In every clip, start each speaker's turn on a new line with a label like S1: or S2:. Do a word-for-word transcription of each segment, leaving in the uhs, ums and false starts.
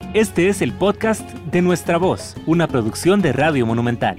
S1: Este es el podcast de Nuestra Voz, una producción de Radio Monumental.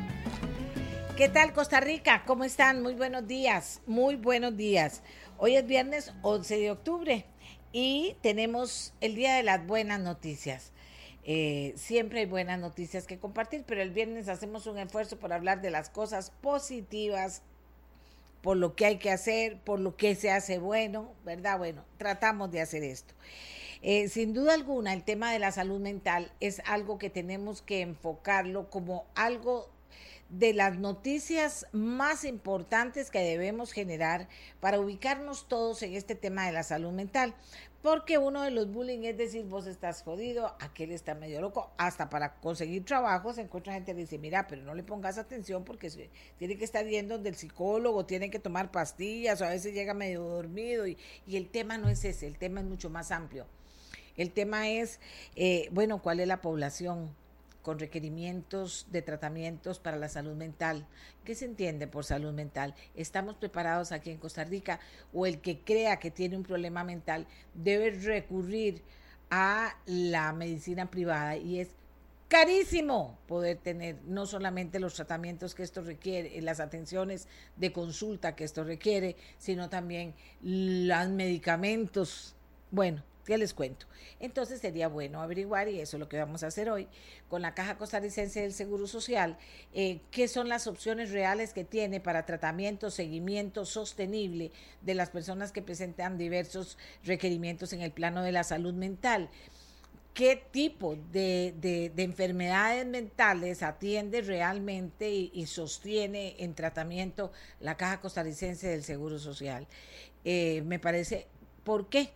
S2: ¿Qué tal, Costa Rica? ¿Cómo están? Muy buenos días, muy buenos días. Hoy es viernes once de octubre y tenemos el día de las buenas noticias. Eh, siempre hay buenas noticias que compartir, pero el viernes hacemos un esfuerzo por hablar de las cosas positivas, por lo que hay que hacer, por lo que se hace bueno, ¿verdad? Bueno, tratamos de hacer esto. Eh, sin duda alguna, el tema de la salud mental es algo que tenemos que enfocarlo como algo de las noticias más importantes que debemos generar para ubicarnos todos en este tema de la salud mental, porque uno de los bullying es decir, vos estás jodido, aquel está medio loco, hasta para conseguir trabajo se encuentra gente que dice, mira, pero no le pongas atención porque se, tiene que estar yendo del psicólogo, tiene que tomar pastillas, o a veces llega medio dormido, y, y el tema no es ese, el tema es mucho más amplio. El tema es, eh, bueno, ¿cuál es la población con requerimientos de tratamientos para la salud mental? ¿Qué se entiende por salud mental? ¿Estamos preparados aquí en Costa Rica? ¿O el que crea que tiene un problema mental debe recurrir a la medicina privada? Y es carísimo poder tener no solamente los tratamientos que esto requiere, las atenciones de consulta que esto requiere, sino también los medicamentos. Bueno, ¿qué les cuento? Entonces sería bueno averiguar, y eso es lo que vamos a hacer hoy, con la Caja Costarricense del Seguro Social, eh, qué son las opciones reales que tiene para tratamiento, seguimiento sostenible de las personas que presentan diversos requerimientos en el plano de la salud mental. ¿Qué tipo de, de, de enfermedades mentales atiende realmente y, y sostiene en tratamiento la Caja Costarricense del Seguro Social? Eh, me parece, ¿por qué?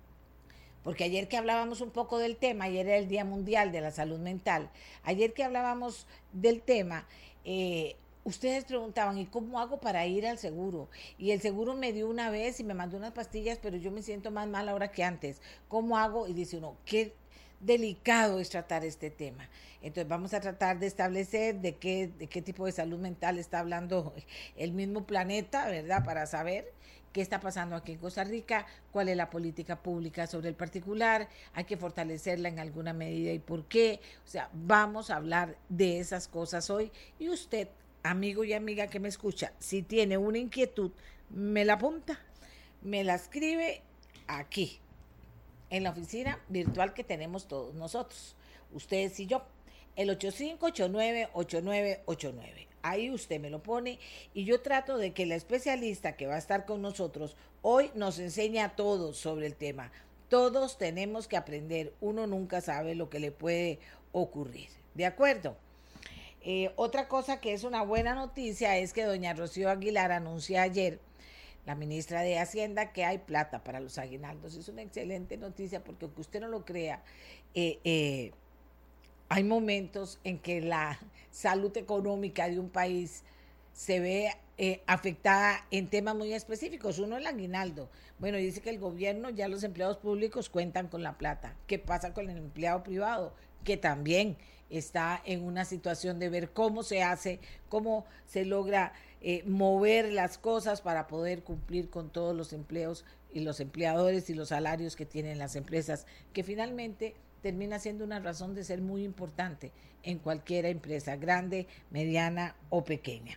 S2: Porque ayer que hablábamos un poco del tema, ayer era el Día Mundial de la Salud Mental, ayer que hablábamos del tema, eh, ustedes preguntaban, ¿y cómo hago para ir al seguro? Y el seguro me dio una vez y me mandó unas pastillas, pero yo me siento más mal ahora que antes. ¿Cómo hago? Y dice uno, qué delicado es tratar este tema. Entonces vamos a tratar de establecer de qué, de qué tipo de salud mental está hablando el mismo planeta, ¿verdad? Para saber qué está pasando aquí en Costa Rica, cuál es la política pública sobre el particular, hay que fortalecerla en alguna medida y por qué. O sea, vamos a hablar de esas cosas hoy, y usted, amigo y amiga que me escucha, si tiene una inquietud, me la apunta, me la escribe aquí, en la oficina virtual que tenemos todos nosotros, ustedes y yo, el ocho cinco ocho nueve ocho nueve ocho nueve. Ahí usted me lo pone y yo trato de que la especialista que va a estar con nosotros hoy nos enseñe a todos sobre el tema. Todos tenemos que aprender, uno nunca sabe lo que le puede ocurrir. ¿De acuerdo? Eh, otra cosa que es una buena noticia es que doña Rocío Aguilar anuncia ayer, la ministra de Hacienda, que hay plata para los aguinaldos. Es una excelente noticia porque aunque usted no lo crea, eh, eh, hay momentos en que la salud económica de un país se ve eh, afectada en temas muy específicos. Uno, el aguinaldo. Bueno, dice que el gobierno, ya los empleados públicos cuentan con la plata. ¿Qué pasa con el empleado privado? Que también está en una situación de ver cómo se hace, cómo se logra eh, mover las cosas para poder cumplir con todos los empleos y los empleadores y los salarios que tienen las empresas, que finalmente termina siendo una razón de ser muy importante en cualquier empresa, grande, mediana o pequeña.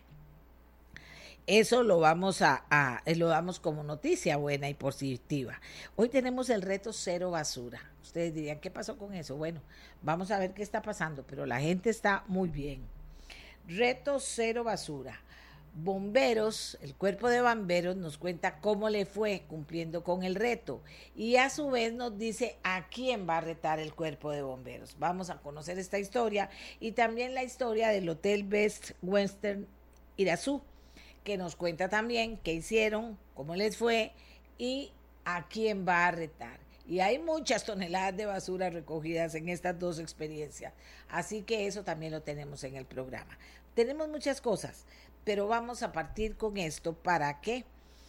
S2: Eso lo vamos a, a lo damos como noticia buena y positiva. Hoy tenemos el reto cero basura. Ustedes dirían, ¿qué pasó con eso? Bueno, vamos a ver qué está pasando, pero la gente está muy bien. Reto cero basura. Bomberos, el cuerpo de bomberos nos cuenta cómo le fue cumpliendo con el reto y a su vez nos dice a quién va a retar el cuerpo de bomberos. Vamos a conocer esta historia y también la historia del Hotel Best Western Irazú, que nos cuenta también qué hicieron, cómo les fue y a quién va a retar. Y hay muchas toneladas de basura recogidas en estas dos experiencias, así que eso también lo tenemos en el programa. Tenemos muchas cosas, pero vamos a partir con esto. ¿Para qué?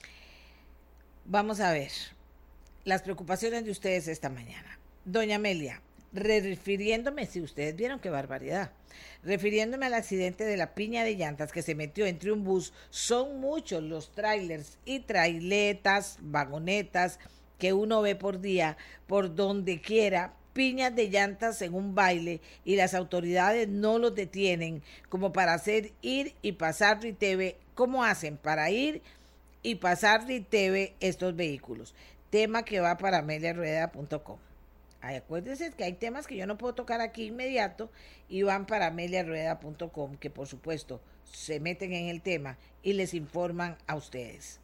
S2: Vamos a ver las preocupaciones de ustedes esta mañana. Doña Amelia, refiriéndome, si ustedes vieron qué barbaridad, refiriéndome al accidente de la piña de llantas que se metió entre un bus, son muchos los trailers y trailetas, vagonetas que uno ve por día, por donde quiera, piñas de llantas en un baile y las autoridades no los detienen como para hacer ir y pasar Riteve. ¿Cómo hacen para ir y pasar Riteve estos vehículos? Tema que va para amelia rueda punto com. Ay, acuérdense que hay temas que yo no puedo tocar aquí inmediato y van para amelia rueda punto com, que por supuesto se meten en el tema y les informan a ustedes.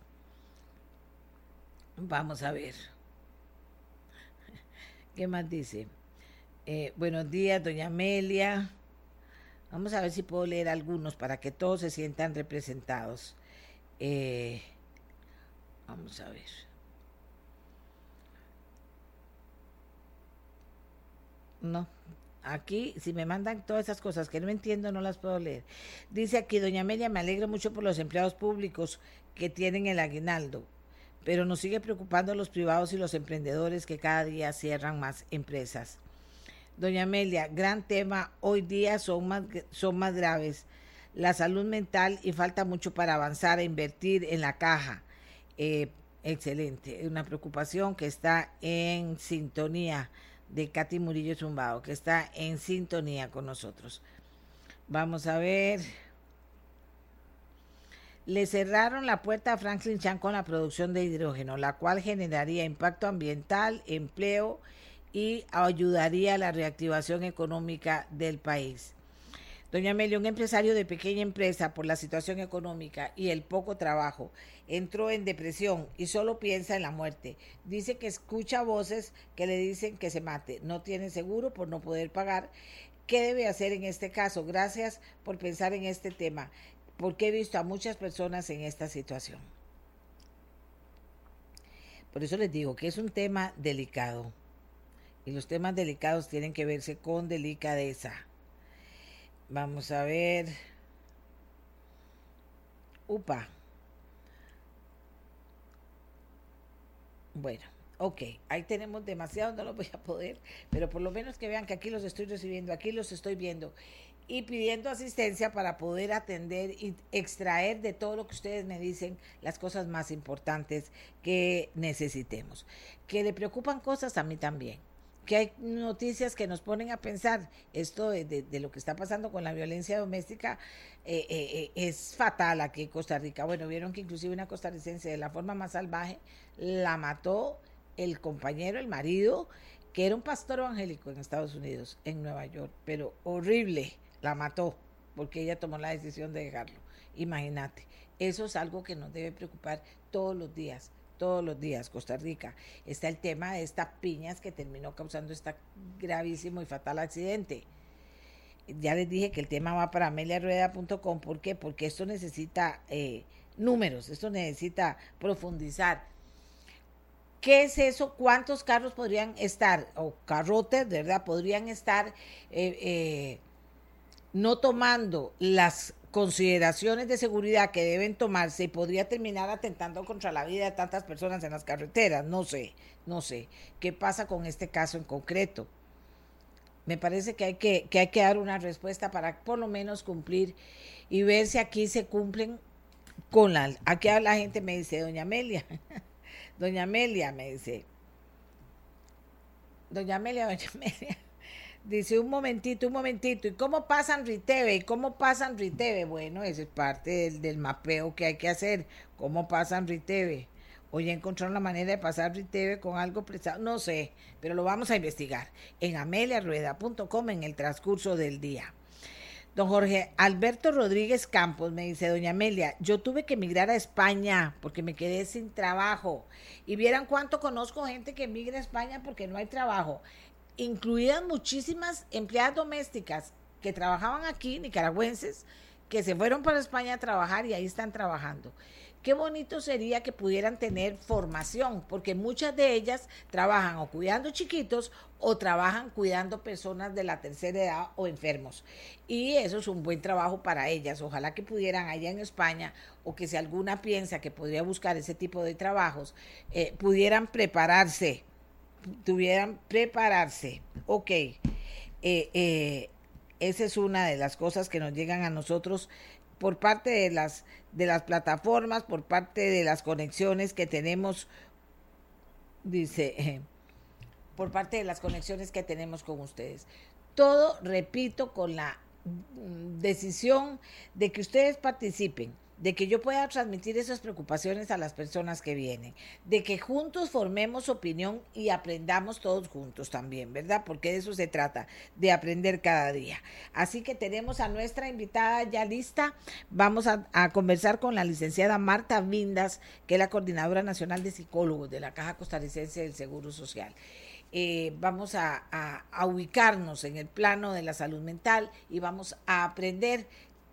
S2: Vamos a ver. ¿Qué más dice? Eh, buenos días, doña Amelia. Vamos a ver si puedo leer algunos para que todos se sientan representados. Eh, vamos a ver. No, aquí si me mandan todas esas cosas que no entiendo no las puedo leer. Dice aquí, doña Amelia, me alegro mucho por los empleados públicos que tienen el aguinaldo, pero nos sigue preocupando los privados y los emprendedores que cada día cierran más empresas. Doña Amelia, gran tema, hoy día son más, son más graves, la salud mental y falta mucho para avanzar e invertir en la caja. Eh, excelente, una preocupación que está en sintonía, de Katy Murillo Zumbado, que está en sintonía con nosotros. Vamos a ver. Le cerraron la puerta a Franklin Chan con la producción de hidrógeno, la cual generaría impacto ambiental, empleo y ayudaría a la reactivación económica del país. Doña Amelia, un empresario de pequeña empresa, por la situación económica y el poco trabajo, entró en depresión y solo piensa en la muerte. Dice que escucha voces que le dicen que se mate. No tiene seguro por no poder pagar. ¿Qué debe hacer en este caso? Gracias por pensar en este tema, porque he visto a muchas personas en esta situación. Por eso les digo que es un tema delicado. Y los temas delicados tienen que verse con delicadeza. Vamos a ver. Upa. Bueno, ok, ahí tenemos demasiado, no lo voy a poder, pero por lo menos que vean que aquí los estoy recibiendo, aquí los estoy viendo y pidiendo asistencia para poder atender y extraer de todo lo que ustedes me dicen las cosas más importantes que necesitemos. Que le preocupan cosas a mí también. Que hay noticias que nos ponen a pensar, esto de, de, de lo que está pasando con la violencia doméstica eh, eh, es fatal aquí en Costa Rica. Bueno, vieron que inclusive una costarricense de la forma más salvaje la mató el compañero, el marido, que era un pastor evangélico en Estados Unidos, en Nueva York, pero horrible, la mató porque ella tomó la decisión de dejarlo. Imagínate, eso es algo que nos debe preocupar todos los días. Todos los días, Costa Rica. Está el tema de estas piñas que terminó causando este gravísimo y fatal accidente. Ya les dije que el tema va para amelia rueda punto com. ¿Por qué? Porque esto necesita eh, números, esto necesita profundizar. ¿Qué es eso? ¿Cuántos carros podrían estar, o carrotes, de verdad, podrían estar eh, eh, no tomando las consideraciones de seguridad que deben tomarse y podría terminar atentando contra la vida de tantas personas en las carreteras? No sé, no sé. ¿Qué pasa con este caso en concreto? Me parece que hay que, que hay que dar una respuesta para por lo menos cumplir y ver si aquí se cumplen con la... Aquí la gente me dice, doña Amelia, doña Amelia me dice, doña Amelia, doña Amelia, dice un momentito, un momentito, ¿y cómo pasan Riteve? ¿Y cómo pasan Riteve? Bueno, eso es parte del, del mapeo que hay que hacer, ¿cómo pasan Riteve? O ya encontraron la manera de pasar Riteve con algo prestado, no sé, pero lo vamos a investigar en amelia rueda punto com en el transcurso del día. Don Jorge Alberto Rodríguez Campos me dice, doña Amelia, yo tuve que emigrar a España porque me quedé sin trabajo. Y vieran cuánto conozco gente que emigra a España porque no hay trabajo, incluidas muchísimas empleadas domésticas que trabajaban aquí, nicaragüenses, que se fueron para España a trabajar y ahí están trabajando. Qué bonito sería que pudieran tener formación, porque muchas de ellas trabajan o cuidando chiquitos o trabajan cuidando personas de la tercera edad o enfermos. Y eso es un buen trabajo para ellas. Ojalá que pudieran allá en España, o que si alguna piensa que podría buscar ese tipo de trabajos, eh, pudieran prepararse, tuvieran prepararse. Ok, eh, eh, esa es una de las cosas que nos llegan a nosotros por parte de las de las plataformas, por parte de las conexiones que tenemos, dice, eh, por parte de las conexiones que tenemos con ustedes. Todo, repito, con la decisión de que ustedes participen, de que yo pueda transmitir esas preocupaciones a las personas que vienen, de que juntos formemos opinión y aprendamos todos juntos también, ¿verdad? Porque de eso se trata, de aprender cada día. Así que tenemos a nuestra invitada ya lista. Vamos a, a conversar con la licenciada Marta Vindas, que es la Coordinadora Nacional de Psicólogos de la Caja Costarricense del Seguro Social. Eh, vamos a, a, a ubicarnos en el plano de la salud mental y vamos a aprender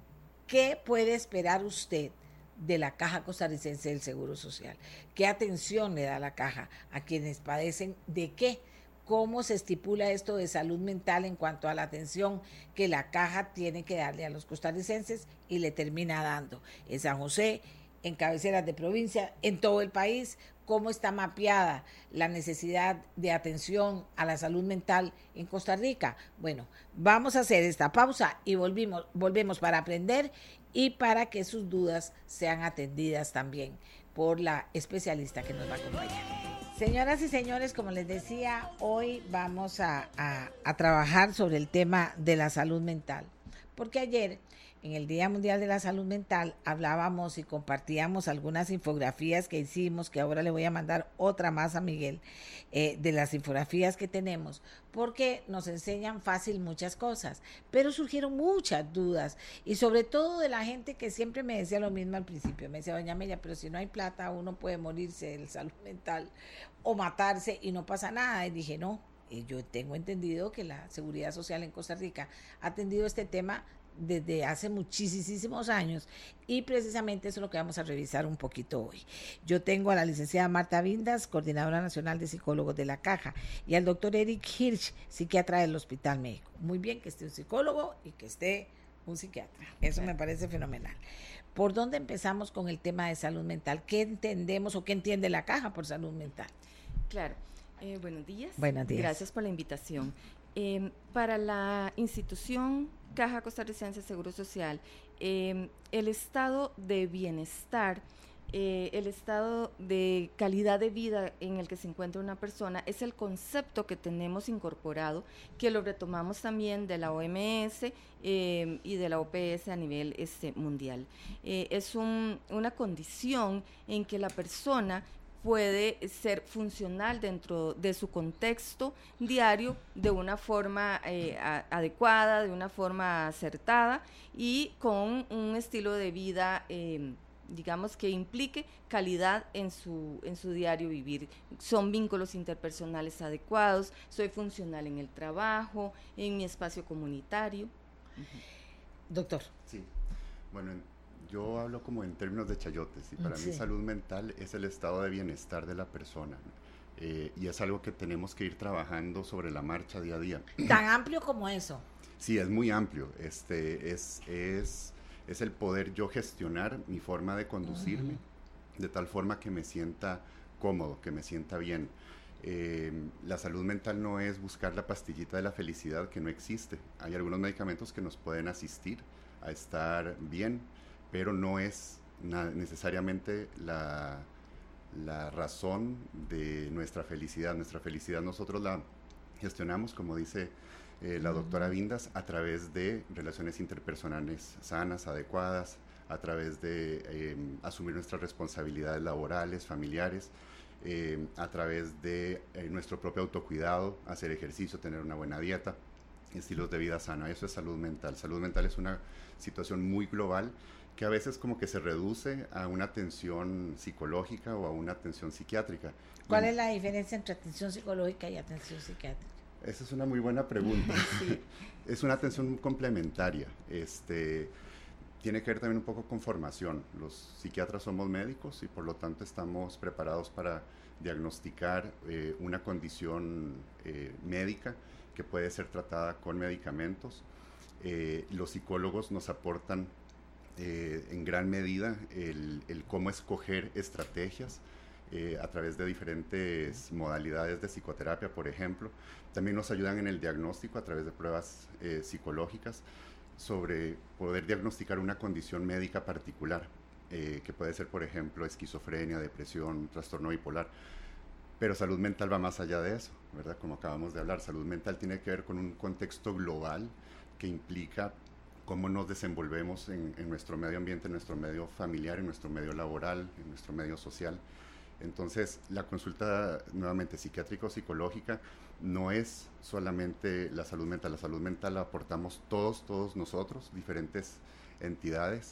S2: qué puede esperar usted de la Caja Costarricense del Seguro Social, qué atención le da la Caja a quienes padecen de qué, cómo se estipula esto de salud mental en cuanto a la atención que la Caja tiene que darle a los costarricenses y le termina dando en San José, en cabeceras de provincia, en todo el país, cómo está mapeada la necesidad de atención a la salud mental en Costa Rica. Bueno, vamos a hacer esta pausa y volvimos, volvemos para aprender y para que sus dudas sean atendidas también por la especialista que nos va a acompañar. Señoras y señores, como les decía, hoy vamos a, a, a trabajar sobre el tema de la salud mental, porque ayer, en el Día Mundial de la Salud Mental, hablábamos y compartíamos algunas infografías que hicimos, que ahora le voy a mandar otra más a Miguel, eh, de las infografías que tenemos, porque nos enseñan fácil muchas cosas, pero surgieron muchas dudas, y sobre todo de la gente que siempre me decía lo mismo al principio, me decía, doña Amelia, pero si no hay plata, uno puede morirse de salud mental o matarse y no pasa nada, y dije, no, yo tengo entendido que la Seguridad Social en Costa Rica ha atendido este tema desde hace muchísimos años y precisamente eso es lo que vamos a revisar un poquito hoy. Yo tengo a la licenciada Marta Vindas, Coordinadora Nacional de Psicólogos de la Caja, y al doctor Eric Hirsch, psiquiatra del Hospital México. Muy bien que esté un psicólogo y que esté un psiquiatra, eso me parece fenomenal. ¿Por dónde empezamos con el tema de salud mental? ¿Qué entendemos o qué entiende la Caja por salud mental?
S3: Claro, eh, buenos días.
S2: Buenos días.
S3: Gracias por la invitación. Eh, para la institución Caja Costarricense de Seguro Social, eh, el estado de bienestar, eh, el estado de calidad de vida en el que se encuentra una persona es el concepto que tenemos incorporado, que lo retomamos también de la O M S eh, y de la O P S a nivel este, mundial. Eh, es un, una condición en que la persona puede ser funcional dentro de su contexto diario de una forma eh, a, adecuada, de una forma acertada y con un estilo de vida, eh, digamos, que implique calidad en su, en su diario vivir. Son vínculos interpersonales adecuados, soy funcional en el trabajo, en mi espacio comunitario.
S2: Uh-huh. Doctor.
S4: Sí, bueno, yo hablo como en términos de chayotes y para sí. mí salud mental es el estado de bienestar de la persona eh, y es algo que tenemos que ir trabajando sobre la marcha día a día.
S2: ¿Tan amplio como eso?
S4: Sí, es muy amplio. Este, es, es, es el poder yo gestionar mi forma de conducirme uh-huh. de tal forma que me sienta cómodo, que me sienta bien. Eh, la salud mental no es buscar la pastillita de la felicidad que no existe. Hay algunos medicamentos que nos pueden asistir a estar bien, pero no es na- necesariamente la, la razón de nuestra felicidad. Nuestra felicidad nosotros la gestionamos, como dice eh, la doctora Vindas, a través de relaciones interpersonales sanas, adecuadas, a través de eh, asumir nuestras responsabilidades laborales, familiares, eh, a través de eh, nuestro propio autocuidado, hacer ejercicio, tener una buena dieta, estilos de vida sana. Eso es salud mental. Salud mental es una situación muy global que a veces como que se reduce a una atención psicológica o a una atención psiquiátrica.
S2: ¿Cuál y, es la diferencia entre atención psicológica y atención psiquiátrica?
S4: Esa es una muy buena pregunta. Sí. Es una atención complementaria. Este, tiene que ver también un poco con formación. Los psiquiatras somos médicos y por lo tanto estamos preparados para diagnosticar eh, una condición eh, médica que puede ser tratada con medicamentos. Eh, los psicólogos nos aportan Eh, en gran medida el, el cómo escoger estrategias eh, a través de diferentes modalidades de psicoterapia, por ejemplo. También nos ayudan en el diagnóstico a través de pruebas eh, psicológicas sobre poder diagnosticar una condición médica particular, eh, que puede ser, por ejemplo, esquizofrenia, depresión, trastorno bipolar. pero salud mental va más allá de eso, ¿verdad? Como acabamos de hablar, salud mental tiene que ver con un contexto global que implica cómo nos desenvolvemos en, en nuestro medio ambiente, en nuestro medio familiar, en nuestro medio laboral, en nuestro medio social. Entonces, la consulta nuevamente psiquiátrico-psicológica no es solamente la salud mental, la salud mental la aportamos todos, todos nosotros, diferentes entidades.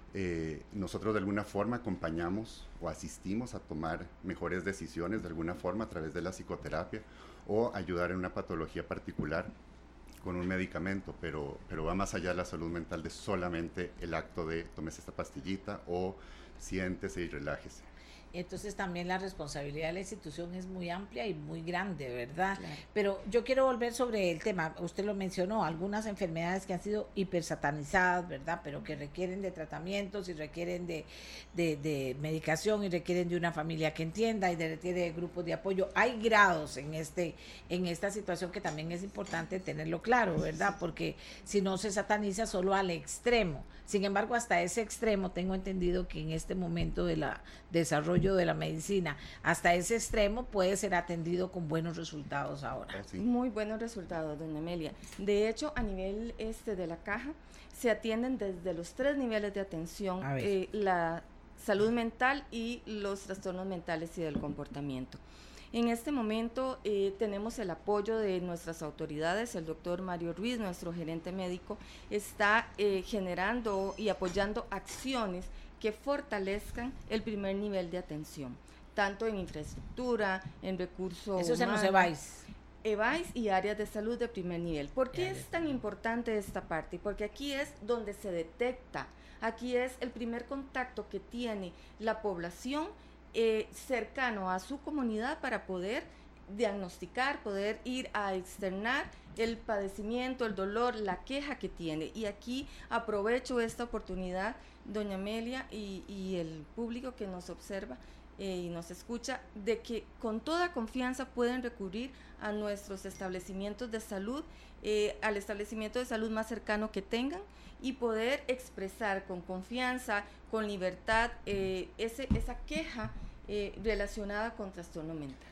S4: Eh, nosotros de alguna forma acompañamos o asistimos a tomar mejores decisiones de alguna forma a través de la psicoterapia o ayudar en una patología particular con un medicamento, pero, pero va más allá de la salud mental de solamente el acto de tómese esta pastillita o siéntese y relájese.
S2: Entonces también la responsabilidad de la institución es muy amplia y muy grande, ¿verdad?
S3: Claro.
S2: Pero yo quiero volver sobre el tema, usted lo mencionó, algunas enfermedades que han sido hipersatanizadas, ¿verdad? Pero que requieren de tratamientos y requieren de, de, de medicación y requieren de una familia que entienda y de, requiere de grupos de apoyo. Hay grados en este en esta situación que también es importante tenerlo claro, ¿verdad? Porque si no se sataniza solo al extremo. Sin embargo, hasta ese extremo tengo entendido que en este momento de la desarrollo de la medicina, hasta ese extremo puede ser atendido con buenos resultados ahora.
S4: Oh, sí.
S3: Muy buenos resultados, doña Amelia. De hecho, a nivel este de la caja, se atienden desde los tres niveles de atención, eh, la salud mental y los trastornos mentales y del comportamiento. En este momento eh, tenemos el apoyo de nuestras autoridades, el doctor Mario Ruiz, nuestro gerente médico, está eh, generando y apoyando acciones que fortalezcan el primer nivel de atención, tanto en infraestructura, en recursos
S2: Eso se nos
S3: humanos,
S2: E B A I S.
S3: E B A I S y áreas de salud de primer nivel. ¿Por qué es tan importante esta parte? Porque aquí es donde se detecta, aquí es el primer contacto que tiene la población eh, cercano a su comunidad para poder diagnosticar, poder ir a externar el padecimiento, el dolor, la queja que tiene. Y aquí aprovecho esta oportunidad, doña Amelia y, y el público que nos observa eh, y nos escucha, de que con toda confianza pueden recurrir a nuestros establecimientos de salud, eh, al establecimiento de salud más cercano que tengan y poder expresar con confianza, con libertad, eh, ese, esa queja eh, relacionada con trastorno mental.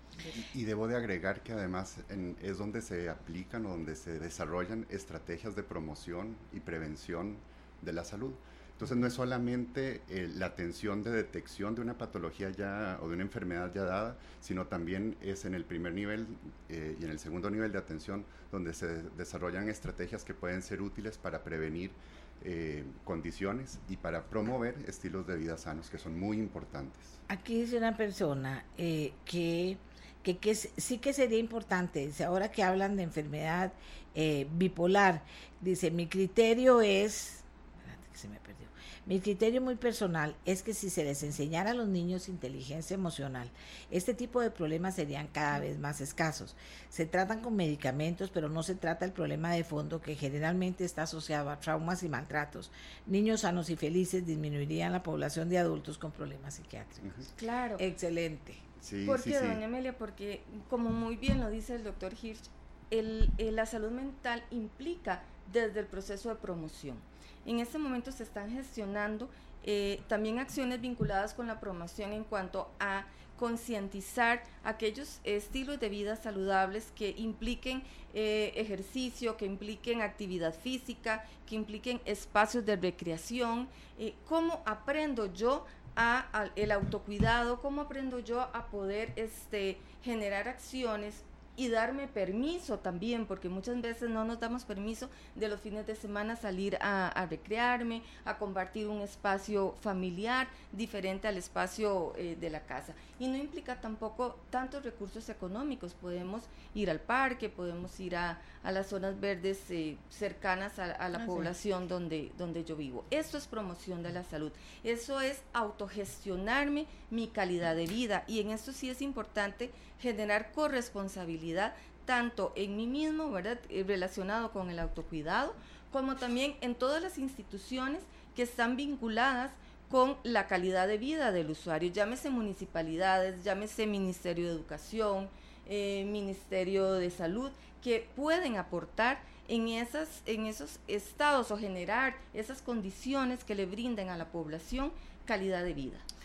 S4: Y debo de agregar que además en, es donde se aplican o donde se desarrollan estrategias de promoción y prevención de la salud. Entonces no es solamente eh, la atención de detección de una patología ya o de una enfermedad ya dada, sino también es en el primer nivel eh, y en el segundo nivel de atención donde se desarrollan estrategias que pueden ser útiles para prevenir eh, condiciones y para promover estilos de vida sanos que son muy importantes.
S2: Aquí dice una persona eh, que, que, que sí que sería importante, dice, ahora que hablan de enfermedad eh, bipolar, dice, mi criterio es, espérate que se me perdió, mi criterio muy personal es que si se les enseñara a los niños inteligencia emocional, este tipo de problemas serían cada vez más escasos. Se tratan con medicamentos, pero no se trata el problema de fondo que generalmente está asociado a traumas y maltratos. Niños sanos y felices disminuirían la población de adultos con problemas psiquiátricos.
S4: Uh-huh.
S3: Claro.
S2: Excelente.
S4: Sí,
S3: ¿Por
S4: sí,
S3: qué,
S4: sí.
S3: doña Amelia? Porque, como muy bien lo dice el doctor Hirsch, el, el, la salud mental implica desde el proceso de promoción. En este momento se están gestionando eh, también acciones vinculadas con la promoción en cuanto a concientizar aquellos estilos de vida saludables que impliquen eh, ejercicio, que impliquen actividad física, que impliquen espacios de recreación. Eh, ¿Cómo aprendo yo a, a el autocuidado? ¿Cómo aprendo yo a poder este, generar acciones y darme permiso también, porque muchas veces no nos damos permiso de los fines de semana salir a, a recrearme, a compartir un espacio familiar diferente al espacio eh, de la casa? Y no implica tampoco tantos recursos económicos. Podemos ir al parque, podemos ir a, a las zonas verdes eh, cercanas a, a la ah, población sí. donde, donde yo vivo. Eso es promoción de la salud, eso es autogestionarme mi calidad de vida, y en esto sí es importante generar corresponsabilidad tanto en mí mismo, ¿verdad?, eh, relacionado con el autocuidado, como también en todas las instituciones que están vinculadas con la calidad de vida del usuario, llámese municipalidades, llámese Ministerio de Educación, eh, Ministerio de Salud, que pueden aportar en, esas, en esos estados o generar esas condiciones que le brinden a la población calidad de vida.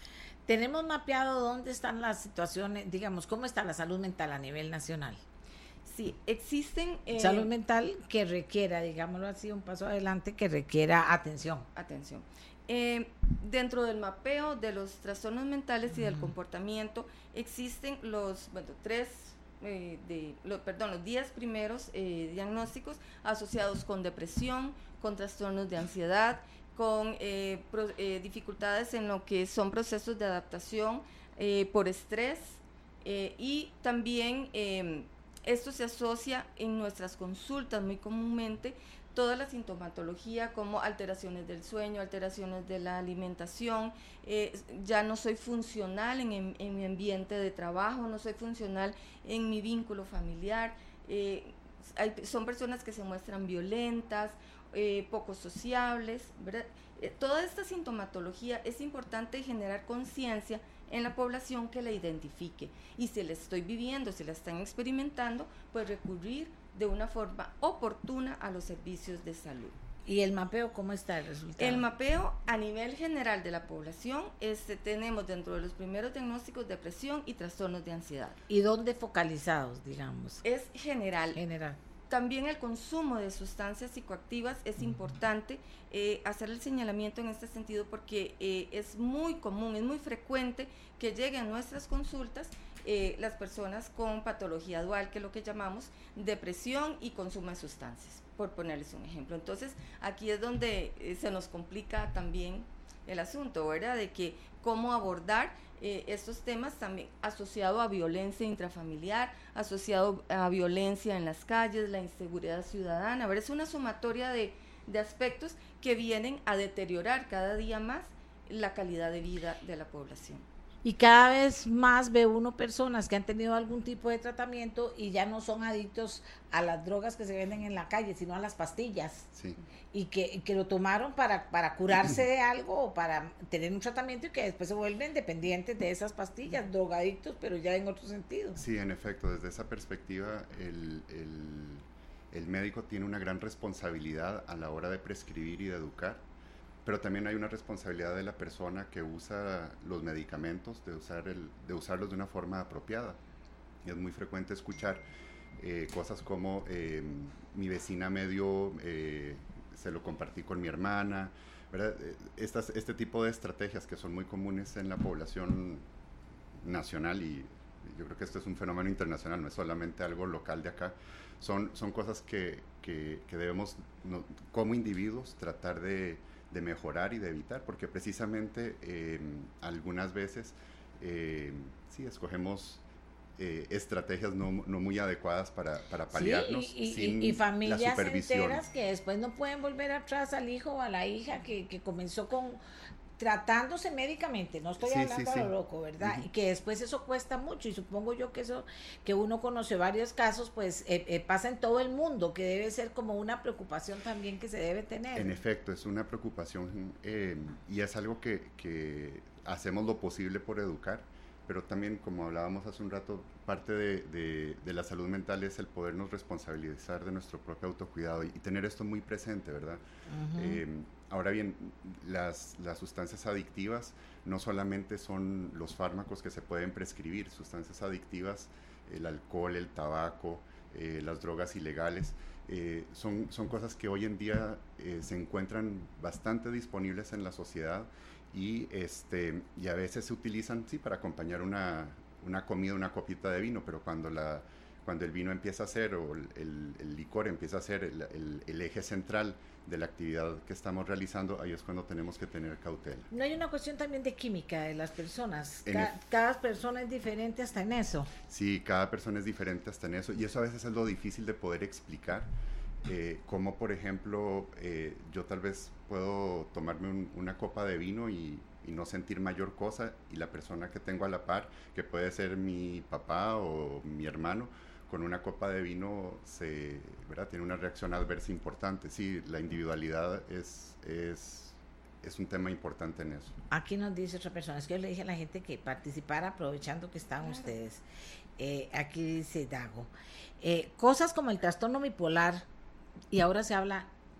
S2: ¿Tenemos mapeado dónde están las situaciones, digamos, cómo está la salud mental a nivel nacional?
S3: Sí, existen...
S2: Eh, salud mental que requiera, digámoslo así, un paso adelante, que requiera atención.
S3: Atención. Eh, dentro del mapeo de los trastornos mentales y del comportamiento existen los, bueno, tres, eh, de, lo, perdón, los diez primeros eh, diagnósticos asociados con depresión, con trastornos de ansiedad, con eh, pro, eh, dificultades en lo que son procesos de adaptación eh, por estrés eh, y también eh, esto se asocia en nuestras consultas muy comúnmente toda la sintomatología como alteraciones del sueño, alteraciones de la alimentación, eh, ya no soy funcional en, en, en mi ambiente de trabajo, no soy funcional en mi vínculo familiar, eh, hay, son personas que se muestran violentas, eh, poco sociables, ¿verdad? Eh, toda esta sintomatología es importante generar conciencia en la población que la identifique y si la estoy viviendo, si la están experimentando, pues recurrir de una forma oportuna a los servicios de salud.
S2: ¿Y el mapeo cómo está el resultado?
S3: El mapeo a nivel general de la población, este, tenemos dentro de los primeros diagnósticos depresión y trastornos de ansiedad.
S2: ¿Y dónde focalizados, digamos?
S3: Es general.
S2: General.
S3: También el consumo de sustancias psicoactivas es importante eh, hacer el señalamiento en este sentido porque eh, es muy común, es muy frecuente que lleguen a nuestras consultas eh, las personas con patología dual, que es lo que llamamos depresión y consumo de sustancias, por ponerles un ejemplo. Entonces, aquí es donde eh, se nos complica también el asunto, ¿verdad? De que cómo abordar eh, estos temas también asociado a violencia intrafamiliar, asociado a violencia en las calles, la inseguridad ciudadana. A ver, es una sumatoria de, de aspectos que vienen a deteriorar cada día más la calidad de vida de la población.
S2: Y cada vez más ve uno personas que han tenido algún tipo de tratamiento y ya no son adictos a las drogas que se venden en la calle, sino a las pastillas.
S4: Sí.
S2: Y que, que lo tomaron para, para curarse de algo o para tener un tratamiento y que después se vuelven dependientes de esas pastillas, drogadictos, pero ya en otro sentido.
S4: Sí, en efecto, desde esa perspectiva el, el, el médico tiene una gran responsabilidad a la hora de prescribir y de educar. Pero también hay una responsabilidad de la persona que usa los medicamentos, de, usar el, de usarlos de una forma apropiada. Y es muy frecuente escuchar eh, cosas como eh, mi vecina me dio, eh, se lo compartí con mi hermana, ¿verdad? Estas, este tipo de estrategias que son muy comunes en la población nacional, y yo creo que esto es un fenómeno internacional, no es solamente algo local de acá, son, son cosas que, que, que debemos, no, como individuos, tratar de de mejorar y de evitar, porque precisamente eh, algunas veces eh, sí escogemos eh, estrategias no, no muy adecuadas para, para paliarnos
S2: sí, y,
S4: sin
S2: y, y familias
S4: la supervisión.
S2: Enteras que después no pueden volver atrás al hijo o a la hija que, que comenzó con tratándose médicamente, no estoy
S4: sí,
S2: hablando
S4: sí,
S2: a lo
S4: sí.
S2: loco, ¿verdad?
S4: Uh-huh.
S2: Y que después eso cuesta mucho, y supongo yo que eso, que uno conoce varios casos, pues eh, eh, pasa en todo el mundo, que debe ser como una preocupación también que se debe tener.
S4: En efecto, es una preocupación eh, y es algo que, que hacemos lo posible por educar, pero también, como hablábamos hace un rato, parte de, de, de la salud mental es el podernos responsabilizar de nuestro propio autocuidado y, y tener esto muy presente, ¿verdad? Uh-huh. eh, ahora bien, las, las sustancias adictivas no solamente son los fármacos que se pueden prescribir, sustancias adictivas, el alcohol, el tabaco, eh, las drogas ilegales, eh, son, son cosas que hoy en día eh, se encuentran bastante disponibles en la sociedad y, este, y a veces se utilizan, sí, para acompañar una, una comida, una copita de vino, pero cuando, la, cuando el vino empieza a ser, o el, el, el licor empieza a ser el, el, el eje central de la actividad que estamos realizando, ahí es cuando tenemos que tener cautela.
S2: No hay una cuestión también de química de las personas, Ca- cada persona es diferente hasta en eso.
S4: Sí, cada persona es diferente hasta en eso, y eso a veces es lo difícil de poder explicar, eh, como por ejemplo, eh, yo tal vez puedo tomarme un, una copa de vino y, y no sentir mayor cosa, y la persona que tengo a la par, que puede ser mi papá o mi hermano, con una copa de vino se, ¿verdad? Tiene una reacción adversa importante. Sí, la individualidad es, es, es un tema importante en eso.
S2: Aquí nos dice otra persona, es que yo le dije a la gente que participara aprovechando que están claro. ustedes. Eh, aquí dice Dago, eh, cosas como el trastorno bipolar, y ahora se habla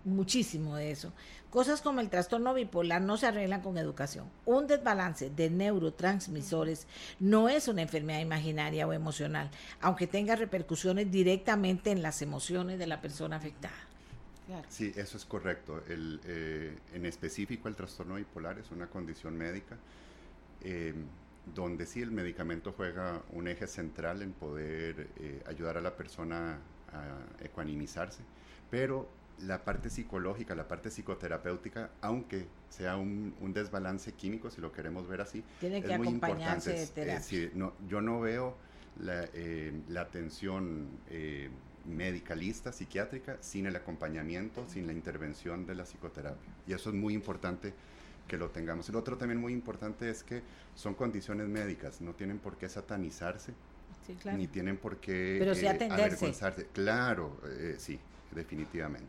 S2: muchísimo de eso. Cosas como el trastorno bipolar no se arreglan con educación. Un desbalance de neurotransmisores no es una enfermedad imaginaria o emocional, aunque tenga repercusiones directamente en las emociones de la persona afectada.
S3: Claro.
S4: Sí, eso es correcto. El, eh, en específico, el trastorno bipolar es una condición médica eh, donde sí el medicamento juega un eje central en poder eh, ayudar a la persona a ecuanimizarse, pero la parte psicológica, la parte psicoterapéutica, aunque sea un, un desbalance químico, si lo queremos ver así,
S2: tiene que
S4: es muy
S2: acompañarse
S4: importante.
S2: de terapia.
S4: Es, es, no, yo no veo la, eh, la atención eh, medicalista, psiquiátrica, sin el acompañamiento, sin la intervención de la psicoterapia. Y eso es muy importante que lo tengamos. El otro también muy importante es que son condiciones médicas, no tienen por qué satanizarse,
S2: Sí, claro.
S4: ni tienen por qué
S2: Pero sí
S4: eh,
S2: atenderse.
S4: avergonzarse. Claro, eh, sí, definitivamente.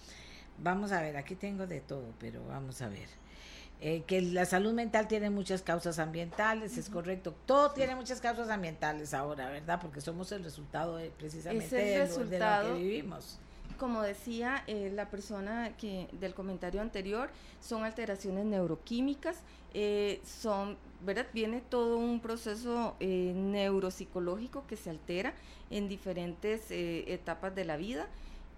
S2: Vamos a ver, aquí tengo de todo, pero vamos a ver. Eh, que la salud mental tiene muchas causas ambientales, uh-huh. Es correcto. Todo sí. Tiene muchas causas ambientales ahora, ¿verdad? Porque somos el resultado de, precisamente
S3: es el
S2: de,
S3: resultado,
S2: lo, de lo que vivimos.
S3: Como decía eh, la persona que del comentario anterior, son alteraciones neuroquímicas, eh, son, ¿verdad? Viene todo un proceso eh, neuropsicológico que se altera en diferentes eh, etapas de la vida.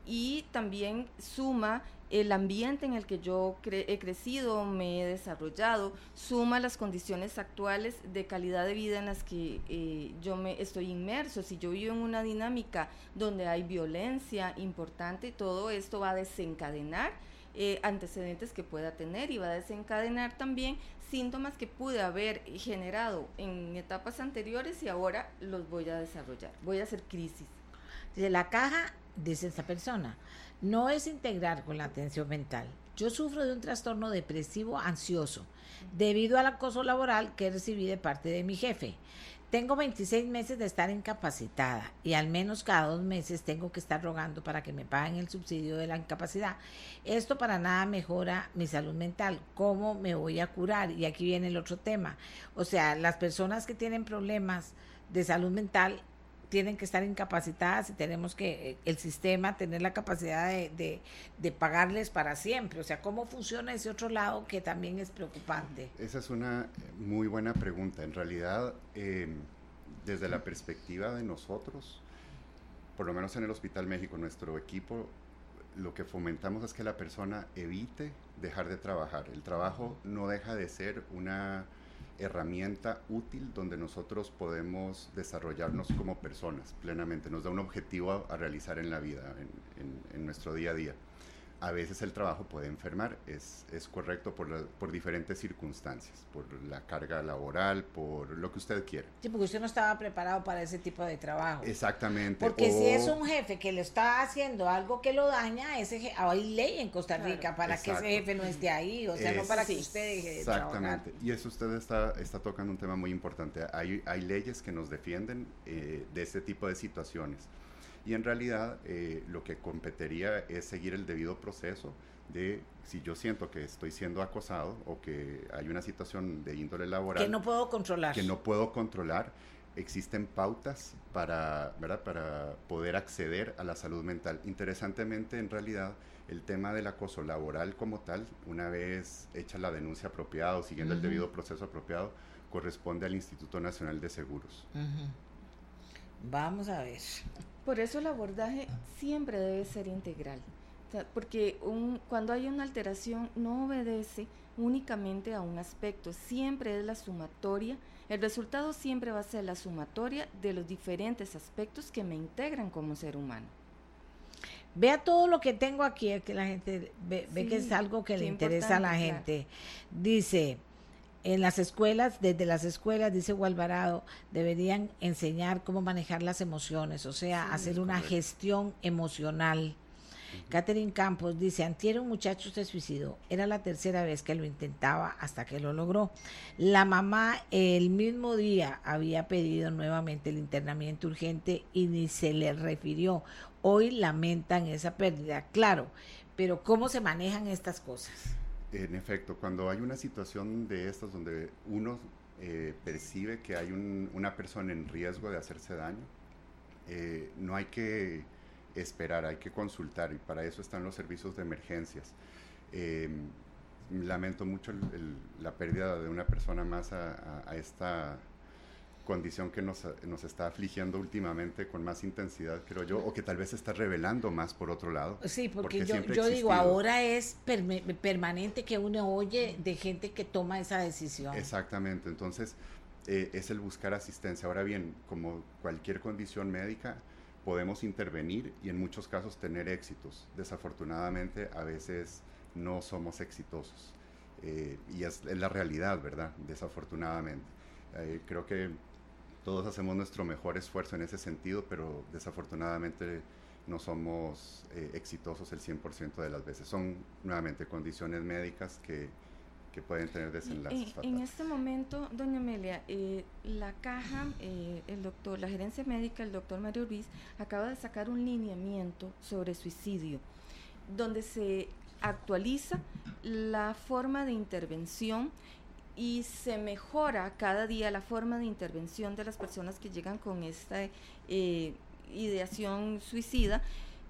S3: Y también suma el ambiente en el que yo cre- he crecido, me he desarrollado, suma las condiciones actuales de calidad de vida en las que eh, yo me estoy inmerso. Si yo vivo en una dinámica donde hay violencia importante, todo esto va a desencadenar eh, antecedentes que pueda tener y va a desencadenar también síntomas que pude haber generado en etapas anteriores y ahora los voy a desarrollar. Voy a hacer crisis.
S2: De la caja, dice esta persona, no es integrar con la atención mental. Yo sufro de un trastorno depresivo ansioso debido al acoso laboral que recibí de parte de mi jefe. Tengo veintiséis meses de estar incapacitada y al menos cada dos meses tengo que estar rogando para que me paguen el subsidio de la incapacidad. Esto para nada mejora mi salud mental. ¿Cómo me voy a curar? Y aquí viene el otro tema. O sea, las personas que tienen problemas de salud mental tienen que estar incapacitadas y tenemos que, el sistema, tener la capacidad de, de, de pagarles para siempre. O sea, ¿cómo funciona ese otro lado que también es preocupante?
S4: Esa es una muy buena pregunta. En realidad, eh, desde la perspectiva de nosotros, por lo menos en el Hospital México, nuestro equipo, lo que fomentamos es que la persona evite dejar de trabajar. El trabajo no deja de ser una herramienta útil donde nosotros podemos desarrollarnos como personas plenamente, nos da un objetivo a, a realizar en la vida, en, en, en nuestro día a día. A veces el trabajo puede enfermar, es, es correcto por, la, por diferentes circunstancias, por la carga laboral, por lo que usted quiera.
S2: Sí, porque usted no estaba preparado para ese tipo de trabajo.
S4: Exactamente.
S2: Porque
S4: o,
S2: si es un jefe que le está haciendo algo que lo daña, ese jefe, hay ley en Costa Rica claro, para exacto. que ese jefe no esté ahí, o sea, es, no para que usted deje de
S4: exactamente.
S2: trabajar.
S4: Y eso usted está, está tocando un tema muy importante. Hay, hay leyes que nos defienden eh, de este tipo de situaciones. Y en realidad eh, lo que competiría es seguir el debido proceso de si yo siento que estoy siendo acosado o que hay una situación de índole laboral
S2: que no puedo controlar.
S4: Que no puedo controlar, existen pautas para, ¿verdad? Para poder acceder a la salud mental. Interesantemente, en realidad, el tema del acoso laboral como tal, una vez hecha la denuncia apropiada o siguiendo uh-huh. el debido proceso apropiado, corresponde al Instituto Nacional de Seguros.
S2: Uh-huh. Vamos a ver.
S3: Por eso el abordaje siempre debe ser integral, o sea, porque un, cuando hay una alteración no obedece únicamente a un aspecto, siempre es la sumatoria, el resultado siempre va a ser la sumatoria de los diferentes aspectos que me integran como ser humano.
S2: Vea todo lo que tengo aquí, que la gente ve, ve sí, que es algo que le interesa a la gente. Claro. Dice... En las escuelas, desde las escuelas, dice Gualvarado, deberían enseñar cómo manejar las emociones, o sea, sí, hacer una correcto. Gestión emocional. Uh-huh. Catherine Campos dice, antier un muchacho se suicidó, era la tercera vez que lo intentaba hasta que lo logró. La mamá el mismo día había pedido nuevamente el internamiento urgente y ni se le refirió. Hoy lamentan esa pérdida, claro, pero ¿cómo se manejan estas cosas?
S4: En efecto, cuando hay una situación de estas donde uno eh, percibe que hay un, una persona en riesgo de hacerse daño, eh, no hay que esperar, hay que consultar, y para eso están los servicios de emergencias. Eh, lamento mucho el, el, la pérdida de una persona más a, a, a esta condición que nos, nos está afligiendo últimamente con más intensidad, creo yo, o que tal vez se está revelando más por otro lado.
S2: Sí, porque, porque yo,
S4: yo
S2: digo, ahora es perme, permanente que uno oye de gente que toma esa decisión.
S4: Exactamente, entonces eh, es el buscar asistencia. Ahora bien, como cualquier condición médica, podemos intervenir y en muchos casos tener éxitos. Desafortunadamente, a veces no somos exitosos. Eh, y es, es la realidad, ¿verdad? Desafortunadamente. Eh, creo que todos hacemos nuestro mejor esfuerzo en ese sentido, pero desafortunadamente no somos eh, exitosos el cien por ciento de las veces. Son, nuevamente, condiciones médicas que, que pueden tener desenlaces
S3: en,
S4: fatales.
S3: En este momento, doña Amelia, eh, la caja, eh, el doctor, la gerencia médica, el doctor Mario Ruiz, acaba de sacar un lineamiento sobre suicidio, donde se actualiza la forma de intervención y se mejora cada día la forma de intervención de las personas que llegan con esta eh, ideación suicida.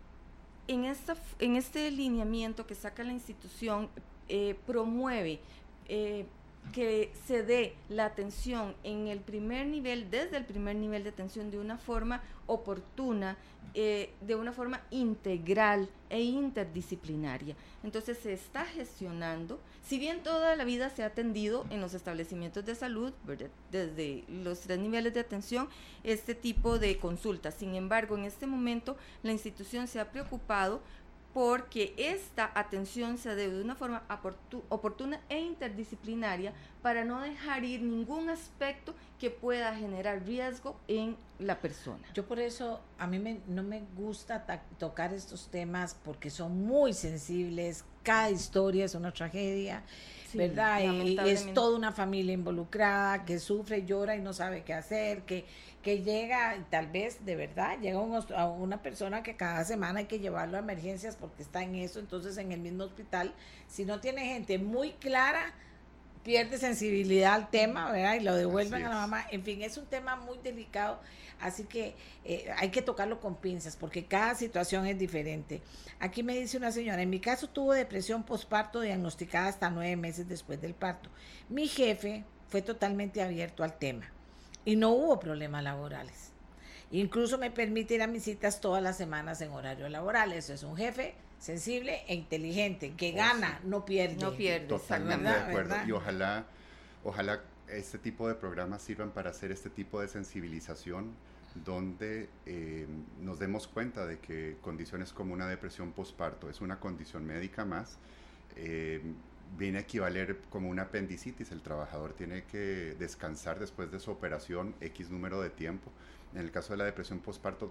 S3: En, esta, en este lineamiento que saca la institución, eh, promueve eh, que se dé la atención en el primer nivel, desde el primer nivel de atención, de una forma oportuna, eh, de una forma integral e interdisciplinaria. Entonces se está gestionando, si bien toda la vida se ha atendido en los establecimientos de salud, ¿verdad?, desde los tres niveles de atención, este tipo de consultas. Sin embargo, en este momento la institución se ha preocupado porque esta atención se debe de una forma oportuna e interdisciplinaria para no dejar ir ningún aspecto que pueda generar riesgo en la persona.
S2: Yo por eso, a mí me, no me gusta tocar estos temas porque son muy sensibles, cada historia es una tragedia, sí, ¿verdad? Y es toda una familia involucrada que sufre, llora y no sabe qué hacer, que, que llega, tal vez de verdad, llega un, a una persona que cada semana hay que llevarlo a emergencias porque está en eso, entonces en el mismo hospital, si no tiene gente muy clara, pierde sensibilidad al tema, ¿verdad? Y lo devuelven a la mamá. En fin, es un tema muy delicado, así que eh, hay que tocarlo con pinzas, porque cada situación es diferente. Aquí me dice una señora, en mi caso tuvo depresión postparto diagnosticada hasta nueve meses después del parto. Mi jefe fue totalmente abierto al tema y no hubo problemas laborales. Incluso me permite ir a mis citas todas las semanas en horario laboral. Eso es un jefe sensible e inteligente, que oh, gana, sí. no pierde.
S3: No pierde,
S4: totalmente de acuerdo. ¿Verdad? Y ojalá, ojalá este tipo de programas sirvan para hacer este tipo de sensibilización, donde eh, nos demos cuenta de que condiciones como una depresión postparto es una condición médica más, eh, viene a equivaler como una apendicitis. El trabajador tiene que descansar después de su operación X número de tiempo. En el caso de la depresión postparto,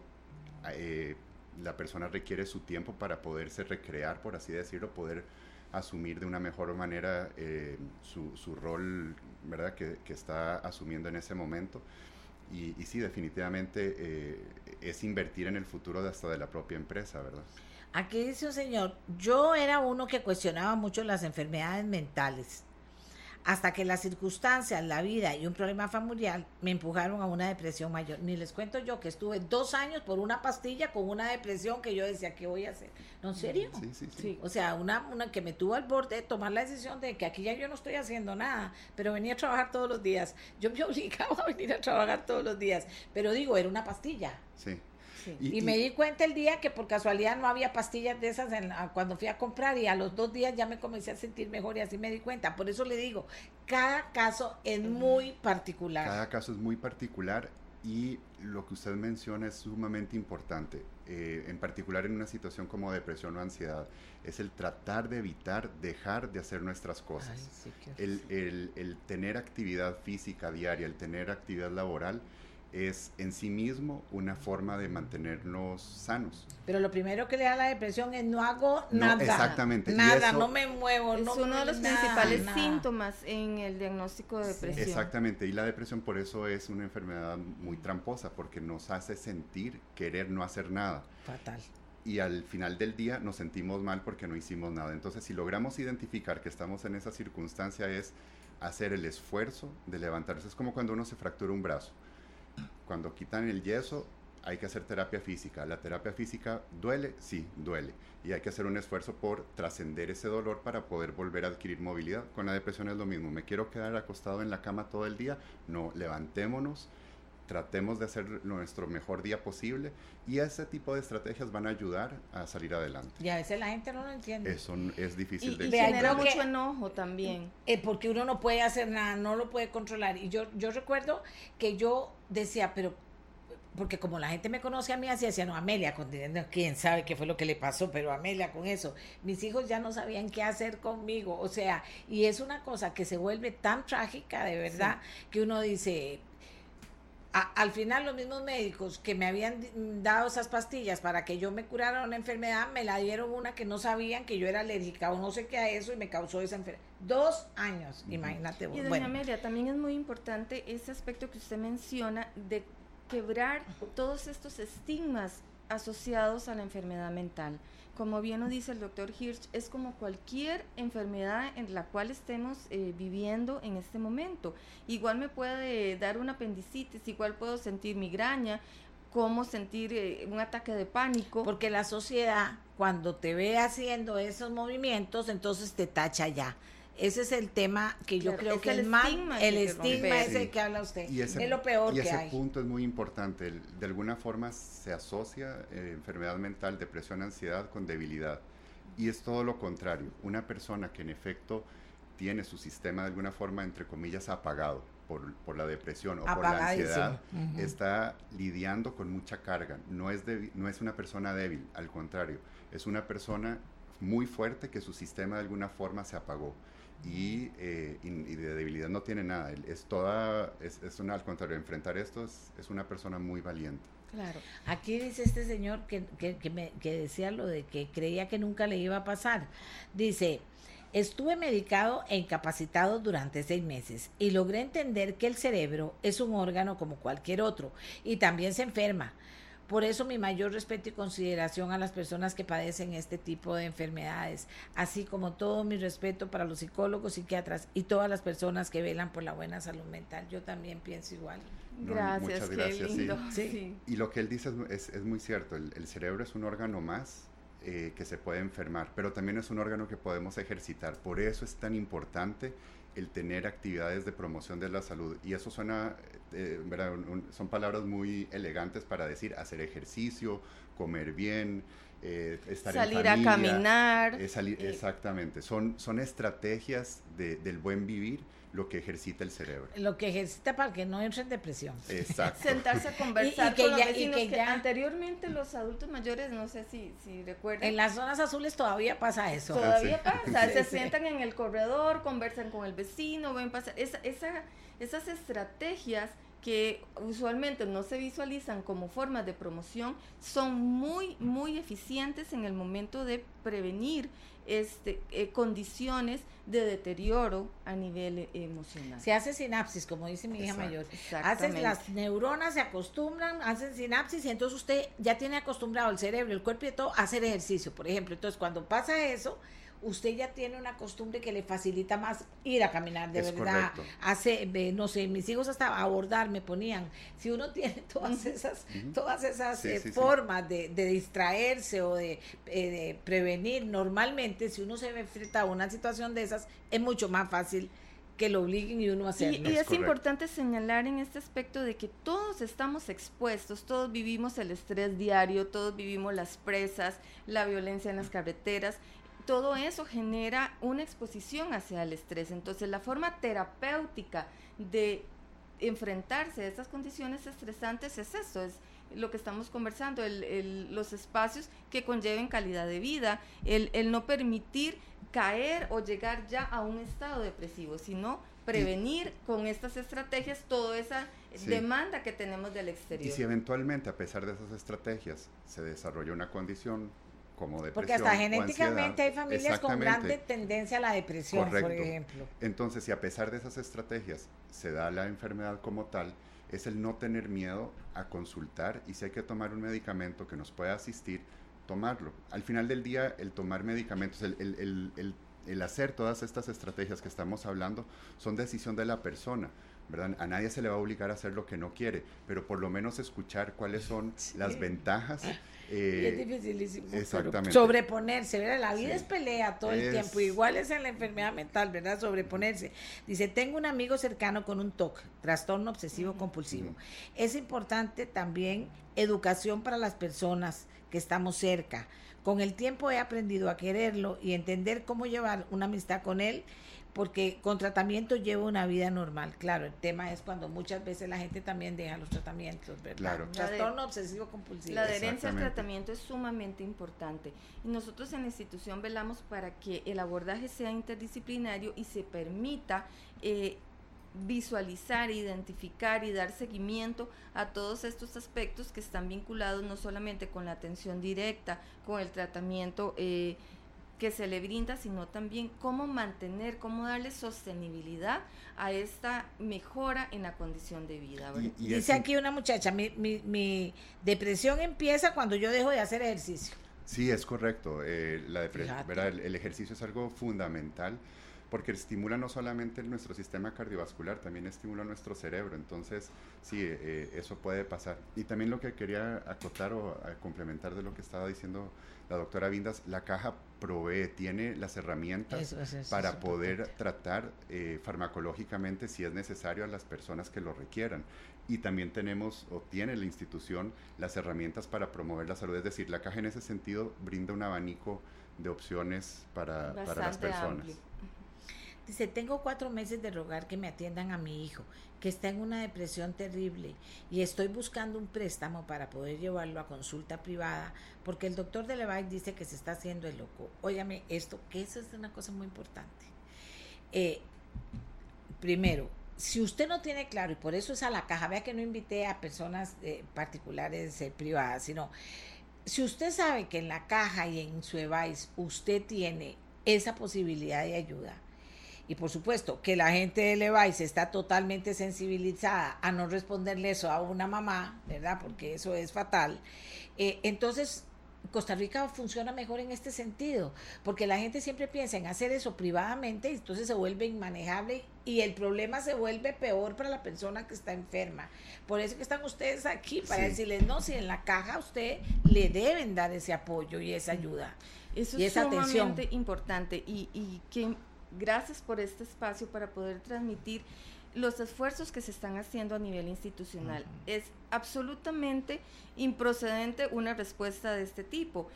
S4: eh, la persona requiere su tiempo para poderse recrear, por así decirlo, poder asumir de una mejor manera eh, su, su rol, ¿verdad?, que, que está asumiendo en ese momento. Y, y sí, definitivamente eh, es invertir en el futuro de hasta de la propia empresa, ¿verdad?
S2: Aquí dice un señor, yo era uno que cuestionaba mucho las enfermedades mentales, hasta que las circunstancias, la vida y un problema familiar me empujaron a una depresión mayor. Ni les cuento yo que estuve dos años por una pastilla con una depresión que yo decía, ¿qué voy a hacer? ¿No, en serio?
S4: Sí, sí, sí.
S2: sí. O sea, una, una que me tuvo al borde de tomar la decisión de que aquí ya yo no estoy haciendo nada, pero venía a trabajar todos los días. Yo me obligaba a venir a trabajar todos los días, pero digo, era una pastilla.
S4: Sí.
S2: Sí. Y, y me di cuenta el día que por casualidad no había pastillas de esas en, a, cuando fui a comprar, y a los dos días ya me comencé a sentir mejor y así me di cuenta. Por eso le digo, cada caso es muy particular.
S4: Cada caso es muy particular y lo que usted menciona es sumamente importante, eh, en particular en una situación como depresión o ansiedad, es el tratar de evitar dejar de hacer nuestras cosas. Ay, sí, qué el, el, el tener actividad física diaria, el tener actividad laboral, es en sí mismo una forma de mantenernos sanos.
S2: Pero lo primero que le da la depresión es no hago nada.
S4: No, exactamente.
S2: Nada, eso, no me muevo.
S3: Es
S2: no
S3: uno de los
S2: nada,
S3: principales
S2: nada.
S3: síntomas en el diagnóstico de depresión.
S4: Sí. Exactamente, y la depresión por eso es una enfermedad muy tramposa, porque nos hace sentir querer no hacer nada.
S2: Fatal.
S4: Y al final del día nos sentimos mal porque no hicimos nada. Entonces, si logramos identificar que estamos en esa circunstancia, es hacer el esfuerzo de levantarse. Es como cuando uno se fractura un brazo. Cuando quitan el yeso, hay que hacer terapia física. ¿La terapia física duele? Sí, duele. Y hay que hacer un esfuerzo por trascender ese dolor para poder volver a adquirir movilidad. Con la depresión es lo mismo. ¿Me quiero quedar acostado en la cama todo el día? No, levantémonos, tratemos de hacer nuestro mejor día posible, y ese tipo de estrategias van a ayudar a salir adelante.
S2: Y a veces la gente no lo entiende.
S4: Eso es difícil
S3: y,
S4: de
S3: y
S4: entender.
S3: genera
S2: Creo que-
S3: mucho enojo también.
S2: Eh, porque uno no puede hacer nada, no lo puede controlar. Y yo, yo recuerdo que yo decía, pero, porque como la gente me conoce a mí, así decía, no, Amelia, con, no, quién sabe qué fue lo que le pasó, pero Amelia con eso, mis hijos ya no sabían qué hacer conmigo, o sea, y es una cosa que se vuelve tan trágica, de verdad, sí, que uno dice... A, al final los mismos médicos que me habían dado esas pastillas para que yo me curara una enfermedad, me la dieron una que no sabían que yo era alérgica o no sé qué a eso, y me causó esa enfermedad. Dos años, uh-huh. Imagínate vos.
S3: Y doña
S2: bueno.
S3: Amelia, también es muy importante ese aspecto que usted menciona de quebrar todos estos estigmas asociados a la enfermedad mental. Como bien lo dice el doctor Hirsch, es como cualquier enfermedad en la cual estemos eh, viviendo en este momento. Igual me puede dar una apendicitis, igual puedo sentir migraña, como sentir eh, un ataque de pánico.
S2: Porque la sociedad, cuando te ve haciendo esos movimientos, entonces te tacha ya. Ese es el tema que yo claro, creo es que es más, el estigma ese sí, que habla usted,
S4: y ese,
S2: es lo peor
S4: y
S2: que hay.
S4: Y ese punto es muy importante, de alguna forma se asocia eh, enfermedad mental, depresión, ansiedad con debilidad, y es todo lo contrario. Una persona que en efecto tiene su sistema de alguna forma, entre comillas, apagado por, por la depresión o por la ansiedad, uh-huh. está lidiando con mucha carga, no es, debi- no es una persona débil, al contrario, es una persona muy fuerte que su sistema de alguna forma se apagó. Y, eh, y, y de debilidad no tiene nada, es toda, es, es una, al contrario, enfrentar esto es, es una persona muy valiente.
S2: Claro. Aquí dice este señor que, que, que, me, que decía lo de que creía que nunca le iba a pasar. Dice, estuve medicado e incapacitado durante seis meses y logré entender que el cerebro es un órgano como cualquier otro y también se enferma. Por eso mi mayor respeto y consideración a las personas que padecen este tipo de enfermedades, así como todo mi respeto para los psicólogos, psiquiatras y todas las personas que velan por la buena salud mental. Yo también pienso igual.
S4: No,
S3: gracias,
S4: muchas gracias,
S3: qué lindo.
S4: Sí.
S3: Sí.
S4: Y lo que él dice es, es, es muy cierto, el, el cerebro es un órgano más eh, que se puede enfermar, pero también es un órgano que podemos ejercitar. Por eso es tan importante el tener actividades de promoción de la salud, y eso suena, eh, ¿verdad? Un, un, son palabras muy elegantes para decir hacer ejercicio, comer bien, eh, estar
S3: salir
S4: en familia,
S3: a caminar,
S4: eh, salir,
S3: eh,
S4: exactamente, son, son estrategias de, del buen vivir, lo que ejercita el cerebro.
S2: Lo que ejercita para que no entre en depresión.
S4: Exacto.
S3: Sentarse a conversar
S2: y, y que
S3: con los
S2: ya,
S3: vecinos,
S2: y que
S3: que
S2: ya,
S3: anteriormente los adultos mayores, no sé si, si recuerdan.
S2: En las zonas azules todavía pasa eso.
S3: Todavía
S4: ah, sí.
S3: pasa,
S2: sí,
S3: se
S2: sí.
S3: sientan en el corredor, conversan con el vecino, ven pasar. Esa, esa, esas estrategias que usualmente no se visualizan como formas de promoción son muy, muy eficientes en el momento de prevenir este, eh, condiciones de deterioro a nivel eh, emocional.
S2: Se hace sinapsis, como dice mi hija
S4: Exacto.
S2: mayor.
S3: Exactamente.
S2: Hacen las neuronas, se acostumbran, hacen sinapsis, y entonces usted ya tiene acostumbrado el cerebro, el cuerpo y todo a hacer ejercicio, por ejemplo. Entonces, cuando pasa eso, usted ya tiene una costumbre que le facilita más ir a caminar, de
S4: es
S2: verdad.
S4: Correcto.
S2: Hace, no sé, mis hijos hasta abordar me ponían. Si uno tiene todas esas, uh-huh. todas esas
S4: sí,
S2: eh,
S4: sí,
S2: formas
S4: sí.
S2: de, de distraerse o de, eh, de prevenir, normalmente, si uno se enfrenta a una situación de esas, es mucho más fácil que lo obliguen y uno a hacerlo.
S3: Y, y es,
S4: es
S3: importante señalar en este aspecto de que todos estamos expuestos, todos vivimos el estrés diario, todos vivimos las presas, la violencia en las carreteras. Todo eso genera una exposición hacia el estrés. Entonces, la forma terapéutica de enfrentarse a estas condiciones estresantes es eso, es lo que estamos conversando, el, el, los espacios que conlleven calidad de vida, el, el no permitir caer o llegar ya a un estado depresivo, sino prevenir y, con estas estrategias toda esa sí. demanda que tenemos del exterior.
S4: Y si eventualmente, a pesar de esas estrategias, se desarrolla una condición como depresión,
S2: porque hasta genéticamente hay familias con grande tendencia a la depresión,
S4: correcto.
S2: Por ejemplo.
S4: Entonces, si a pesar de esas estrategias se da la enfermedad como tal, es el no tener miedo a consultar, y si hay que tomar un medicamento que nos pueda asistir, tomarlo. Al final del día, el tomar medicamentos, el, el, el, el, el hacer todas estas estrategias que estamos hablando, son decisión de la persona. ¿verdad? A nadie se le va a obligar a hacer lo que no quiere, pero por lo menos escuchar cuáles son sí. las ventajas.
S2: Eh, y es dificilísimo.
S4: Exactamente.
S2: Sobreponerse, ¿verdad? La vida sí. es pelea todo
S4: es...
S2: el tiempo, igual es en la enfermedad mental, ¿verdad? Sobreponerse. Dice, tengo un amigo cercano con un T O C, trastorno obsesivo uh-huh. compulsivo. Uh-huh. Es importante también educación para las personas que estamos cerca. Con el tiempo he aprendido a quererlo y entender cómo llevar una amistad con él, porque con tratamiento llevo una vida normal. Claro, el tema es cuando muchas veces la gente también deja los tratamientos, ¿verdad?
S4: Claro.
S2: Trastorno obsesivo compulsivo.
S3: La adherencia al tratamiento es sumamente importante. Y nosotros en la institución velamos para que el abordaje sea interdisciplinario y se permita eh, visualizar, identificar y dar seguimiento a todos estos aspectos que están vinculados no solamente con la atención directa, con el tratamiento eh, que se le brinda, sino también cómo mantener, cómo darle sostenibilidad a esta mejora en la condición de vida.
S2: Y, y Dice aquí una muchacha, mi, mi, mi depresión empieza cuando yo dejo de hacer ejercicio.
S4: Sí, es correcto. Eh, la depresión, ¿verdad? El, el ejercicio es algo fundamental porque estimula no solamente nuestro sistema cardiovascular, también estimula nuestro cerebro. Entonces, sí, eh, eso puede pasar. Y también lo que quería acotar o a complementar de lo que estaba diciendo la doctora Vindas, la caja provee, tiene las herramientas eso, eso, eso, para poder importante. tratar eh, farmacológicamente, si es necesario, a las personas que lo requieran. Y también tenemos, o tiene la institución, las herramientas para promover la salud. Es decir, la caja en ese sentido brinda un abanico de opciones para, para las personas. Amplio.
S2: Dice, tengo cuatro meses de rogar que me atiendan a mi hijo, que está en una depresión terrible, y estoy buscando un préstamo para poder llevarlo a consulta privada, porque el doctor de Levay dice que se está haciendo el loco. Óigame esto, que eso es una cosa muy importante. Eh, primero, si usted no tiene claro, y por eso es a la caja, vea que no invité a personas eh, particulares eh, privadas, sino, si usted sabe que en la caja y en su Evais usted tiene esa posibilidad de ayuda, y por supuesto que la gente de Levais está totalmente sensibilizada a no responderle eso a una mamá, ¿verdad? Porque eso es fatal. Eh, entonces, Costa Rica funciona mejor en este sentido, porque la gente siempre piensa en hacer eso privadamente y entonces se vuelve inmanejable y el problema se vuelve peor para la persona que está enferma. Por eso que están ustedes aquí, para sí. decirles, no, si en la caja a usted le deben dar ese apoyo y esa ayuda.
S3: Eso
S2: y
S3: es
S2: esa
S3: sumamente
S2: atención.
S3: importante y, y que gracias por este espacio para poder transmitir los esfuerzos que se están haciendo a nivel institucional. Uh-huh. Es absolutamente improcedente una respuesta de este tipo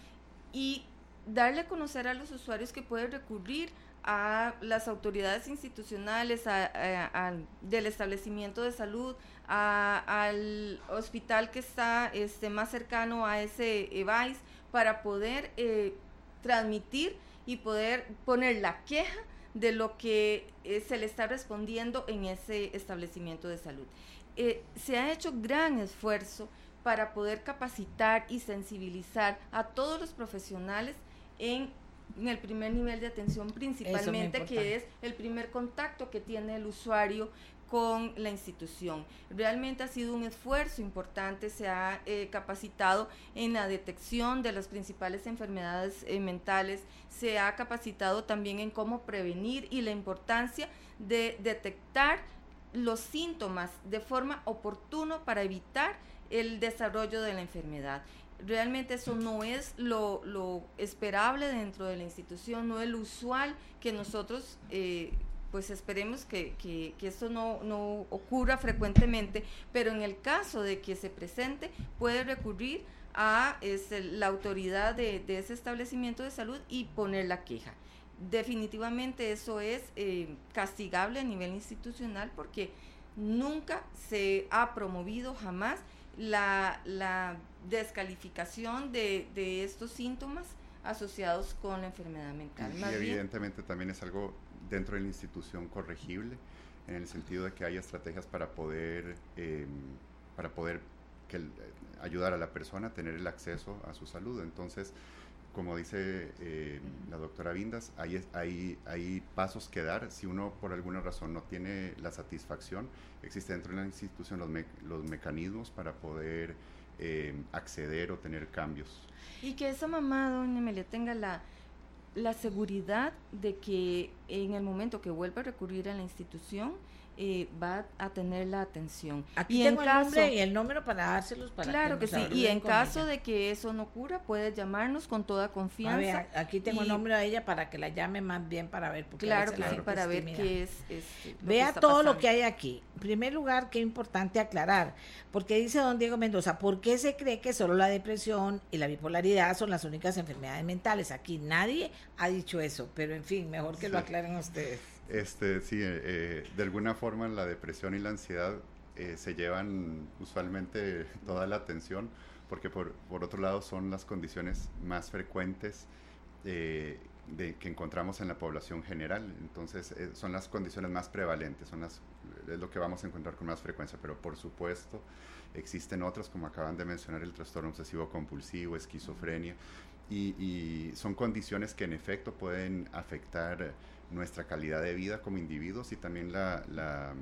S3: y darle a conocer a los usuarios que pueden recurrir a las autoridades institucionales, a, a, a, del establecimiento de salud, a, al hospital que está este, más cercano a ese Evais para poder eh, transmitir y poder poner la queja de lo que eh, se le está respondiendo en ese establecimiento de salud. Eh, se ha hecho gran esfuerzo para poder capacitar y sensibilizar a todos los profesionales en, en el primer nivel de atención, principalmente, que es el primer contacto que tiene el usuario con la institución. Realmente ha sido un esfuerzo importante, se ha eh, capacitado en la detección de las principales enfermedades eh, mentales, se ha capacitado también en cómo prevenir y la importancia de detectar los síntomas de forma oportuna para evitar el desarrollo de la enfermedad. Realmente eso no es lo, lo esperable dentro de la institución, no es lo usual que nosotros eh, pues esperemos que, que, que esto no, no ocurra frecuentemente, pero en el caso de que se presente, puede recurrir a este, la autoridad de, de ese establecimiento de salud y poner la queja. Definitivamente eso es eh, castigable a nivel institucional porque nunca se ha promovido jamás la, la descalificación de, de estos síntomas asociados con la enfermedad mental.
S4: Y,
S3: Más
S4: y
S3: bien,
S4: evidentemente también es algo dentro de la institución corregible, en el sentido de que haya estrategias para poder, eh, para poder que el, ayudar a la persona a tener el acceso a su salud. Entonces, como dice eh, la doctora Vindas, hay, hay, hay pasos que dar. Si uno por alguna razón no tiene la satisfacción, existe dentro de la institución los, me, los mecanismos para poder eh, acceder o tener cambios.
S3: Y que esa mamá, doña Amelia, tenga la la seguridad de que en el momento que vuelva a recurrir a la institución, eh, va a tener la atención.
S2: Aquí
S3: y
S2: tengo
S3: en
S2: el
S3: caso,
S2: nombre y el número para dárselos para
S3: claro que,
S2: que
S3: que sí, y en caso ella. de que eso no ocurra, puede llamarnos con toda confianza.
S2: A ver, aquí tengo y, el nombre de ella para que la llame más bien para ver. Porque
S3: claro que sí, para ver
S2: tímida.
S3: qué es, es lo
S2: Vea
S3: que
S2: todo
S3: pasando.
S2: lo que hay aquí. En primer lugar, qué importante aclarar, porque dice don Diego Mendoza, ¿por qué se cree que solo la depresión y la bipolaridad son las únicas enfermedades mentales? Aquí nadie ha dicho eso, pero en fin, mejor que sí. lo aclaren ustedes.
S4: Este, sí, eh, de alguna forma la depresión y la ansiedad eh, se llevan usualmente toda la atención, porque por, por otro lado son las condiciones más frecuentes eh, de, que encontramos en la población general. Entonces eh, son las condiciones más prevalentes, son las, es lo que vamos a encontrar con más frecuencia, pero por supuesto existen otras, como acaban de mencionar, el trastorno obsesivo compulsivo, esquizofrenia, y, y son condiciones que en efecto pueden afectar nuestra calidad de vida como individuos y también la, la,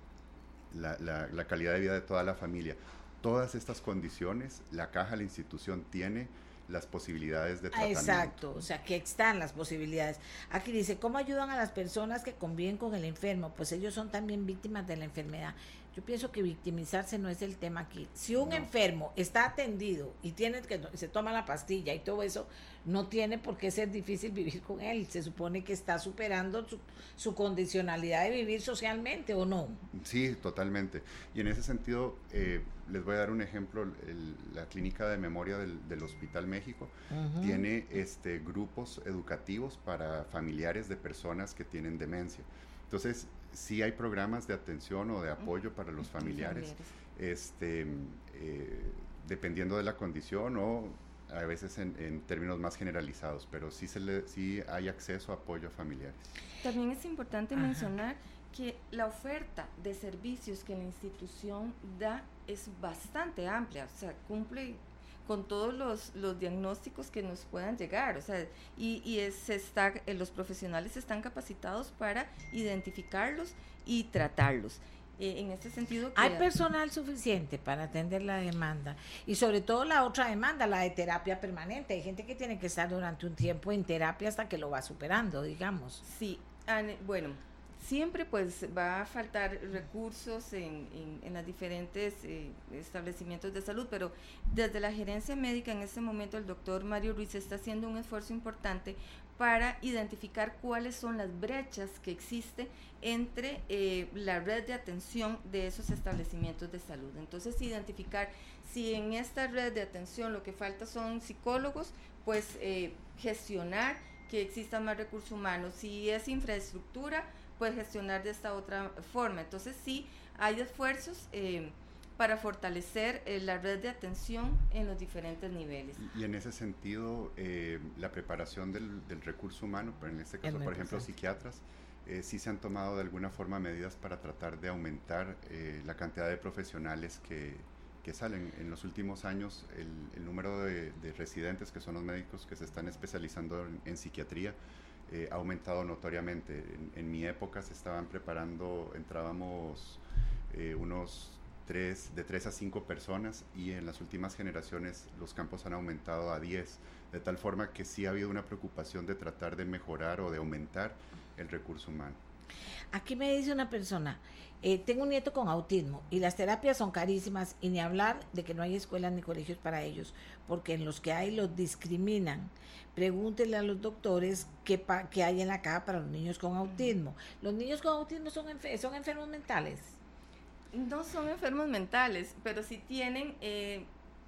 S4: la, la, la calidad de vida de toda la familia. Todas estas condiciones, la caja, la institución tiene las posibilidades de tratamiento.
S2: Exacto, o sea, que están las posibilidades. Aquí dice, ¿cómo ayudan a las personas que conviven con el enfermo? Pues ellos son también víctimas de la enfermedad. Yo pienso que victimizarse no es el tema aquí. Si un no. enfermo está atendido y tiene que se toma la pastilla y todo eso, no tiene por qué ser difícil vivir con él. Se supone que está superando su, su condicionalidad de vivir socialmente, ¿o no?
S4: Sí, totalmente. Y en ese sentido, eh, les voy a dar un ejemplo. El, la Clínica de Memoria del, del Hospital México uh-huh. tiene este, grupos educativos para familiares de personas que tienen demencia. Entonces, sí hay programas de atención o de apoyo para los familiares, este, eh, dependiendo de la condición o a veces en, en términos más generalizados, pero sí, se le, sí hay acceso a apoyo a familiares.
S3: También es importante
S2: Ajá.
S3: mencionar que la oferta de servicios que la institución da es bastante amplia, o sea, cumple con todos los, los diagnósticos que nos puedan llegar, o sea, y, y es, está, eh, los profesionales están capacitados para identificarlos y tratarlos. Eh, en este sentido...
S2: Hay personal suficiente para atender la demanda y sobre todo la otra demanda, la de terapia permanente. Hay gente que tiene que estar durante un tiempo en terapia hasta que lo va superando, digamos.
S3: Sí, bueno... Siempre pues va a faltar recursos en, en, en los diferentes eh, establecimientos de salud, pero desde la gerencia médica en este momento el doctor Mario Ruiz está haciendo un esfuerzo importante para identificar cuáles son las brechas que existen entre eh, la red de atención de esos establecimientos de salud. Entonces, identificar si en esta red de atención lo que falta son psicólogos, pues eh, gestionar que existan más recursos humanos. Si es infraestructura, pues gestionar de esta otra forma. Entonces sí, hay esfuerzos eh, para fortalecer eh, la red de atención en los diferentes niveles.
S4: Y, y en ese sentido, eh, la preparación del, del recurso humano, pero en este caso, por ejemplo, psiquiatras, eh, sí se han tomado de alguna forma medidas para tratar de aumentar eh, la cantidad de profesionales que, que salen. En los últimos años, el, el número de, de residentes, que son los médicos que se están especializando en, en psiquiatría, Eh, ha aumentado notoriamente. En, en mi época se estaban preparando, entrábamos eh, unos tres, de tres a cinco personas y en las últimas generaciones los campos han aumentado a diez, de tal forma que sí ha habido una preocupación de tratar de mejorar o de aumentar el recurso humano.
S2: Aquí me dice una persona, eh, tengo un nieto con autismo y las terapias son carísimas y ni hablar de que no hay escuelas ni colegios para ellos, porque en los que hay los discriminan. Pregúntenle a los doctores qué, pa, qué hay en la caja para los niños con autismo. ¿Los niños con autismo son, enfer- son enfermos mentales?
S3: No son enfermos mentales, pero sí tienen eh,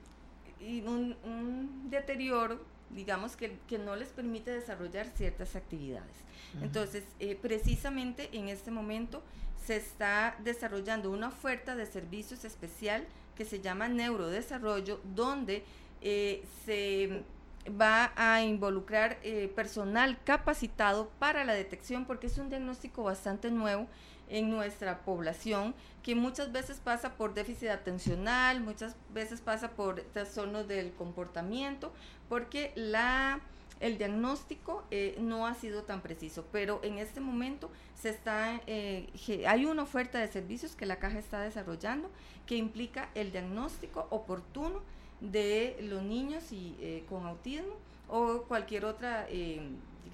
S3: un, un deterioro, digamos, que, que no les permite desarrollar ciertas actividades. Uh-huh. Entonces, eh, precisamente en este momento se está desarrollando una oferta de servicios especial que se llama Neurodesarrollo, donde eh, se va a involucrar eh, personal capacitado para la detección, porque es un diagnóstico bastante nuevo en nuestra población, que muchas veces pasa por déficit atencional, muchas veces pasa por trastornos del comportamiento, porque la, el diagnóstico eh, no ha sido tan preciso, pero en este momento se está, eh, hay una oferta de servicios que la Caja está desarrollando que implica el diagnóstico oportuno de los niños y, eh, con autismo o cualquier otra, eh,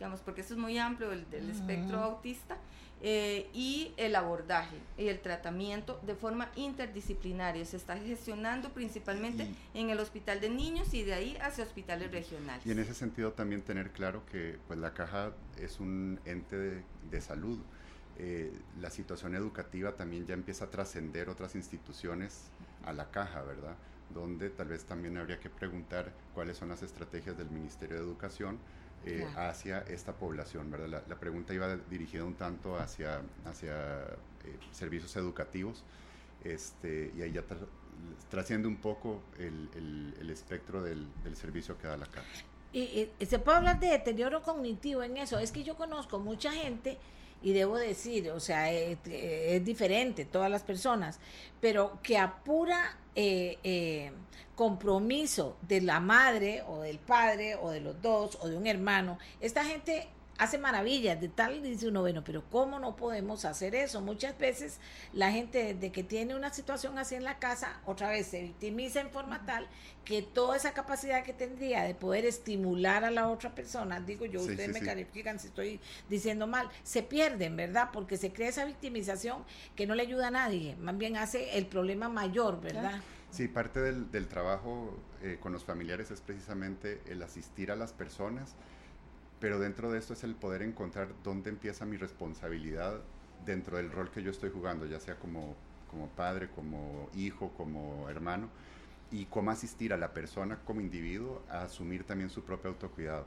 S3: digamos, porque eso es muy amplio, el del uh-huh. espectro autista, eh, y el abordaje y el tratamiento de forma interdisciplinaria. Se está gestionando principalmente y, en el hospital de niños y de ahí hacia hospitales regionales.
S4: Y en ese sentido también tener claro que pues, la Caja es un ente de, de salud. Eh, la situación educativa también ya empieza a trascender otras instituciones a la Caja, ¿verdad? Donde tal vez también habría que preguntar cuáles son las estrategias del Ministerio de Educación eh, claro. hacia esta población, ¿verdad? La, la pregunta iba dirigida un tanto hacia, hacia eh, servicios educativos, este, y ahí ya tra- trasciende un poco el, el, el espectro del, del servicio que da la Caja.
S2: Y, y se puede hablar de deterioro cognitivo en eso. Es que yo conozco mucha gente, y debo decir, o sea, es, es diferente todas las personas, pero que a pura eh, eh, compromiso de la madre o del padre o de los dos o de un hermano, esta gente hace maravillas de tal, dice uno, bueno, pero ¿cómo no podemos hacer eso? Muchas veces la gente desde que tiene una situación así en la casa, otra vez se victimiza en forma tal que toda esa capacidad que tendría de poder estimular a la otra persona, digo yo, sí, ustedes sí, me sí. califican si estoy diciendo mal, se pierden, ¿verdad? Porque se crea esa victimización que no le ayuda a nadie, más bien hace el problema mayor, ¿verdad?
S4: Sí, parte del, del trabajo eh, con los familiares es precisamente el asistir a las personas, pero dentro de esto es el poder encontrar dónde empieza mi responsabilidad dentro del rol que yo estoy jugando, ya sea como, como padre, como hijo, como hermano, y cómo asistir a la persona como individuo a asumir también su propio autocuidado.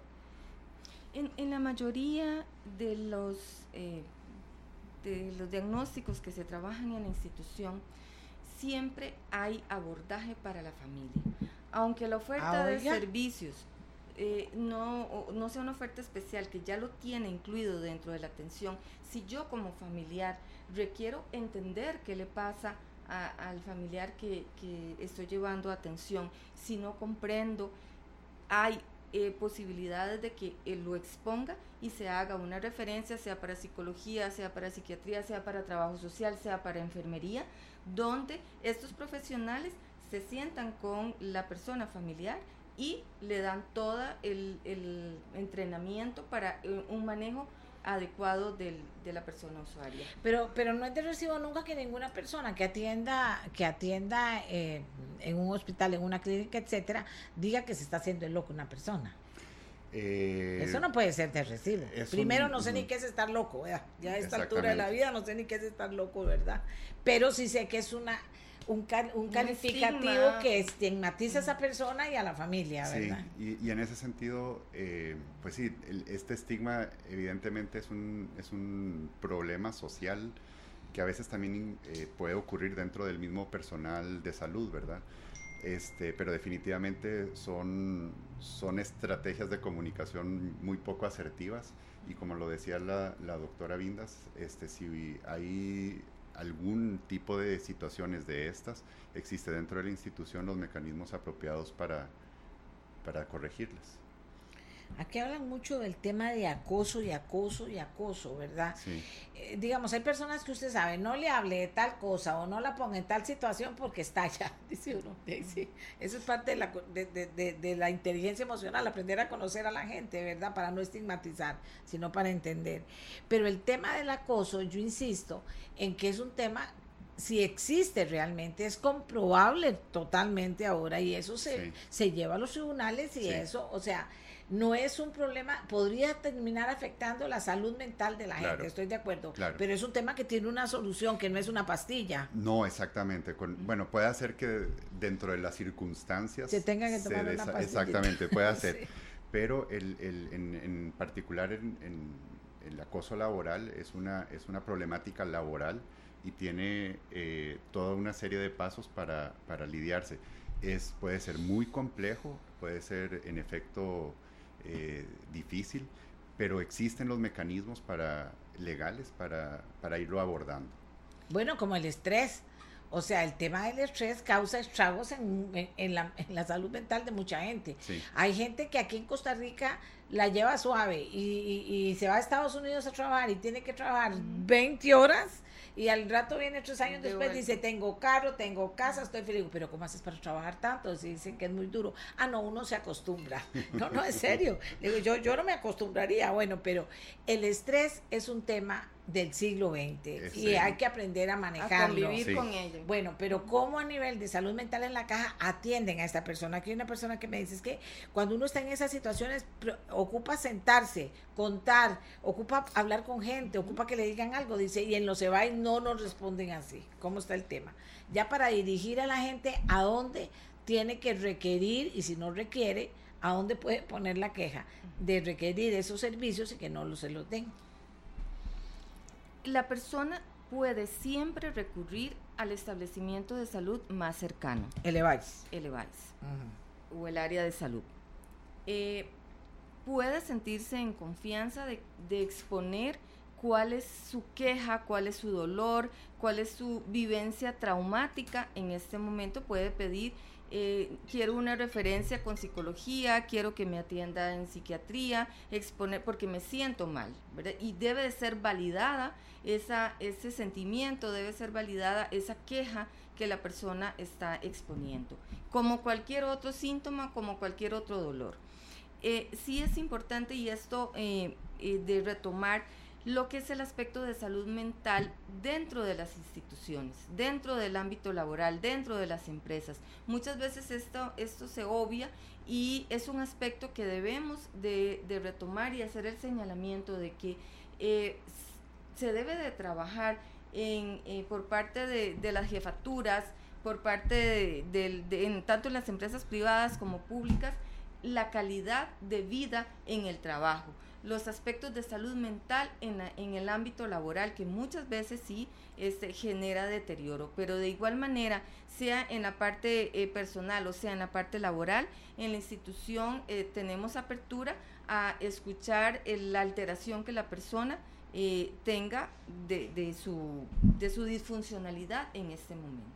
S3: En, en la mayoría de los, eh, de los diagnósticos que se trabajan en la institución, siempre hay abordaje para la familia, aunque la oferta ah, de servicios Eh, no, no sea una oferta especial que ya lo tiene incluido dentro de la atención. Si yo como familiar requiero entender qué le pasa a, al familiar que, que estoy llevando atención, si no comprendo, hay eh, posibilidades de que él lo exponga y se haga una referencia, sea para psicología, sea para psiquiatría, sea para trabajo social, sea para enfermería, donde estos profesionales se sientan con la persona familiar y le dan todo el, el entrenamiento para un manejo adecuado del, de la persona usuaria.
S2: Pero pero no es de recibo nunca que ninguna persona que atienda que atienda eh, en un hospital, en una clínica, etcétera, diga que se está haciendo el loco una persona. Eh, Eso no puede ser de recibo. Primero, un, no sé un, ni qué es estar loco, ¿verdad? Ya a esta altura de la vida no sé ni qué es estar loco, ¿verdad? Pero sí sé que es una un, cal, un calificativo estigma. Que estigmatiza a esa persona y a la familia, ¿verdad?
S4: Sí, y, y en ese sentido, eh, pues sí, el, este estigma evidentemente es un, es un problema social que a veces también eh, puede ocurrir dentro del mismo personal de salud, ¿verdad? Este, pero definitivamente son, son estrategias de comunicación muy poco asertivas y como lo decía la, la doctora Vindas, este, si hay algún tipo de situaciones de estas, existe dentro de la institución los mecanismos apropiados para, para corregirlas.
S2: Aquí hablan mucho del tema de acoso y acoso y acoso, ¿verdad?
S4: Sí.
S2: Eh, digamos, hay personas que usted sabe, no le hable de tal cosa o no la ponga en tal situación porque está allá, dice uno. Sí, eso es parte de la, de, de, de, de la inteligencia emocional, aprender a conocer a la gente, ¿verdad? Para no estigmatizar, sino para entender. Pero el tema del acoso, yo insisto en que es un tema, si existe realmente, es comprobable totalmente ahora y eso se, sí. se lleva a los tribunales y sí. eso, o sea, no es un problema, podría terminar afectando la salud mental de la claro, gente, estoy de acuerdo, claro. pero es un tema que tiene una solución, que no es una pastilla.
S4: No, exactamente, con, bueno, puede hacer que dentro de las circunstancias
S2: se tenga que tomar una pastilla.
S4: Exactamente, puede hacer, sí. pero el, el, en, en particular en, en el acoso laboral es una, es una problemática laboral y tiene eh, toda una serie de pasos para, para lidiarse. Es, puede ser muy complejo, puede ser en efecto Eh, difícil, pero existen los mecanismos para legales para, para irlo abordando.
S2: Bueno, como el estrés, o sea, el tema del estrés causa estragos en, en, en, la, en la salud mental de mucha gente.
S4: Sí.
S2: Hay gente que aquí en Costa Rica la lleva suave y, y, y se va a Estados Unidos a trabajar y tiene que trabajar veinte horas y al rato viene tres años
S3: De
S2: después,
S3: vuelta.
S2: dice, tengo carro, tengo casa, estoy feliz. Digo, pero ¿cómo haces para trabajar tanto? Si dicen que es muy duro. Ah, no, uno se acostumbra. No, no, es serio. Digo, yo, yo no me acostumbraría. Bueno, pero el estrés es un tema del siglo veinte
S4: Es
S2: y
S4: serio.
S2: hay que aprender a
S3: A
S2: manejarlo.
S3: convivir
S4: Sí.
S3: con ello.
S2: Bueno, pero ¿cómo a nivel de salud mental en la caja atienden a esta persona? Aquí hay una persona que me dice es que cuando uno está en esas situaciones pro- ocupa sentarse, contar, ocupa hablar con gente, ocupa que le digan algo, dice, y en los E B A I no nos responden así. ¿Cómo está el tema? Ya para dirigir a la gente a dónde tiene que requerir y si no requiere, a dónde puede poner la queja de requerir esos servicios y que no lo- se los den.
S3: La persona puede siempre recurrir al establecimiento de salud más cercano,
S2: El E B A I S.
S3: el E B A I S o el área de salud. Eh, puede sentirse en confianza de, de exponer cuál es su queja, cuál es su dolor, cuál es su vivencia traumática en este momento. Puede pedir, eh, quiero una referencia con psicología, quiero que me atienda en psiquiatría, exponer porque me siento mal, ¿verdad? Y debe de ser validada esa, ese sentimiento, debe ser validada esa queja que la persona está exponiendo, como cualquier otro síntoma, como cualquier otro dolor. Eh, sí es importante, y esto eh, eh, de retomar lo que es el aspecto de salud mental dentro de las instituciones, dentro del ámbito laboral, dentro de las empresas. Muchas veces esto, esto se obvia y es un aspecto que debemos de, de retomar y hacer el señalamiento de que eh, se debe de trabajar en, eh, por parte de, de las jefaturas, por parte de, de, de en, tanto en las empresas privadas como públicas, la calidad de vida en el trabajo, los aspectos de salud mental en, la, en el ámbito laboral, que muchas veces sí este, genera deterioro, pero de igual manera, sea en la parte eh, personal o sea en la parte laboral, en la institución eh, tenemos apertura a escuchar eh, la alteración que la persona eh, tenga de, de, su, de su disfuncionalidad en este momento.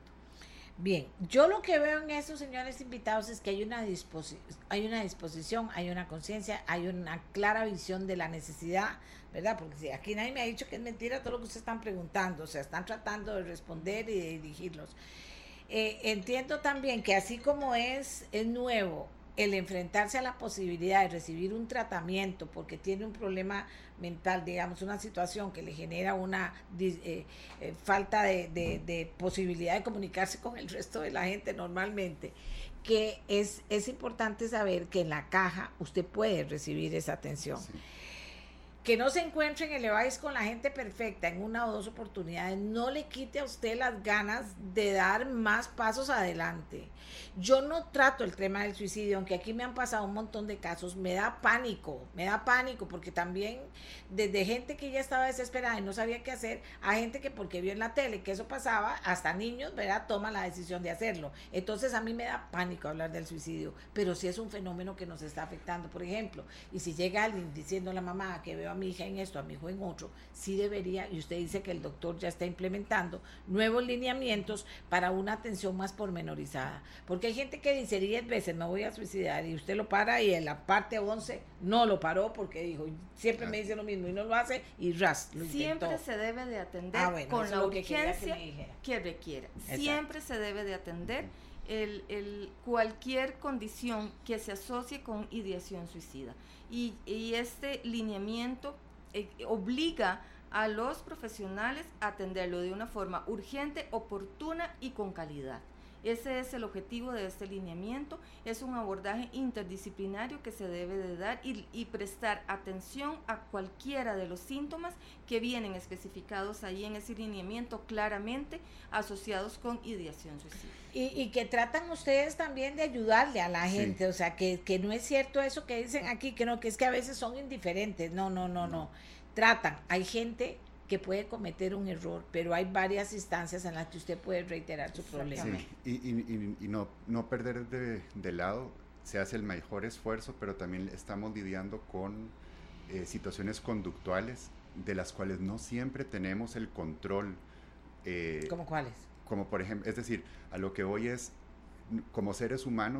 S2: Bien, yo lo que veo en estos señores invitados es que hay una, disposi- hay una disposición, hay una conciencia, hay una clara visión de la necesidad, ¿verdad? Porque si aquí nadie me ha dicho que es mentira todo lo que ustedes están preguntando, o sea, están tratando de responder y de dirigirlos. Eh, entiendo también que así como es, es nuevo el enfrentarse a la posibilidad de recibir un tratamiento porque tiene un problema mental, digamos, una situación que le genera una eh, eh, falta de, de, de posibilidad de comunicarse con el resto de la gente normalmente, que es, es importante saber que en la caja usted puede recibir esa atención. Sí. Que no se encuentre en el E B A I S con la gente perfecta en una o dos oportunidades, no le quite a usted las ganas de dar más pasos adelante. Yo no trato el tema del suicidio, aunque aquí me han pasado un montón de casos, me da pánico, me da pánico, porque también desde gente que ya estaba desesperada y no sabía qué hacer, a gente que porque vio en la tele que eso pasaba, hasta niños, ¿verdad?, toman la decisión de hacerlo. Entonces a mí me da pánico hablar del suicidio, pero sí es un fenómeno que nos está afectando, por ejemplo, y si llega alguien diciendo a la mamá que veo a mi hija en esto, a mi hijo en otro, sí debería, y usted dice que el doctor ya está implementando nuevos lineamientos para una atención más pormenorizada, porque hay gente que dice diez veces me voy a suicidar y usted lo para y en la parte once no lo paró porque dijo, siempre me dice lo mismo y no lo hace y ras, lo
S3: siempre
S2: intentó.
S3: se debe de atender
S2: ah, bueno,
S3: con la urgencia
S2: que, que,
S3: que requiera.
S2: Exacto.
S3: Siempre se debe de atender el, el, cualquier condición que se asocie con ideación suicida. Y, y este lineamiento eh, obliga a los profesionales a atenderlo de una forma urgente, oportuna y con calidad. Ese es el objetivo de este lineamiento, es un abordaje interdisciplinario que se debe de dar y, y prestar atención a cualquiera de los síntomas que vienen especificados ahí en ese lineamiento claramente asociados con ideación suicida.
S2: Y, y que tratan ustedes también de ayudarle a la gente, sí. O sea, que, que no es cierto eso que dicen aquí, que no, que es que a veces son indiferentes, no, no, no, no, tratan, hay gente que puede cometer un error, pero hay varias instancias en las que usted puede reiterar su problema.
S4: Sí, y, y, y no, no perder de, de lado, se hace el mejor esfuerzo, pero también estamos lidiando con eh, situaciones conductuales de las cuales no siempre tenemos el control.
S2: Eh, ¿Cómo cuáles?
S4: Como por ejemplo, es decir, a lo que voy es, como seres humanos,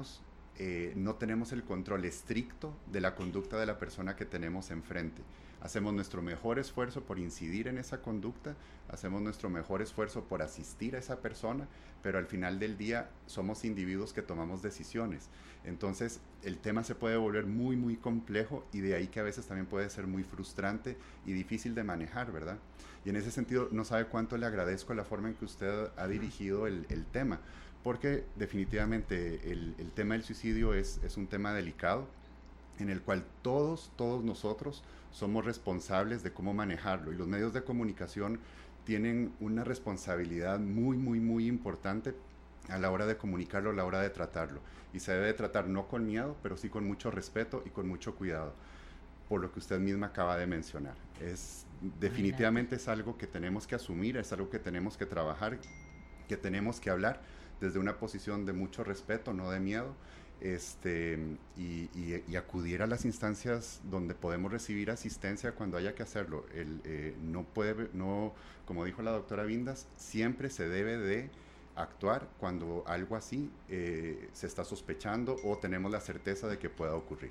S4: eh, no tenemos el control estricto de la conducta de la persona que tenemos enfrente. Hacemos nuestro mejor esfuerzo por incidir en esa conducta, hacemos nuestro mejor esfuerzo por asistir a esa persona, pero al final del día somos individuos que tomamos decisiones. Entonces el tema se puede volver muy muy complejo y de ahí que a veces también puede ser muy frustrante y difícil de manejar, ¿verdad? Y en ese sentido no sabe cuánto le agradezco la forma en que usted ha dirigido el, el tema, porque definitivamente el, el tema del suicidio es, es un tema delicado en el cual todos, todos nosotros somos responsables de cómo manejarlo, y los medios de comunicación tienen una responsabilidad muy, muy, muy importante a la hora de comunicarlo, a la hora de tratarlo, y se debe de tratar no con miedo, pero sí con mucho respeto y con mucho cuidado, por lo que usted misma acaba de mencionar. Es, definitivamente es algo que tenemos que asumir, es algo que tenemos que trabajar, que tenemos que hablar desde una posición de mucho respeto, no de miedo, este, y, y, y acudir a las instancias donde podemos recibir asistencia cuando haya que hacerlo. El, eh, no puede, no, como dijo la doctora Vindas, siempre se debe de actuar cuando algo así eh, se está sospechando o tenemos la certeza de que pueda ocurrir.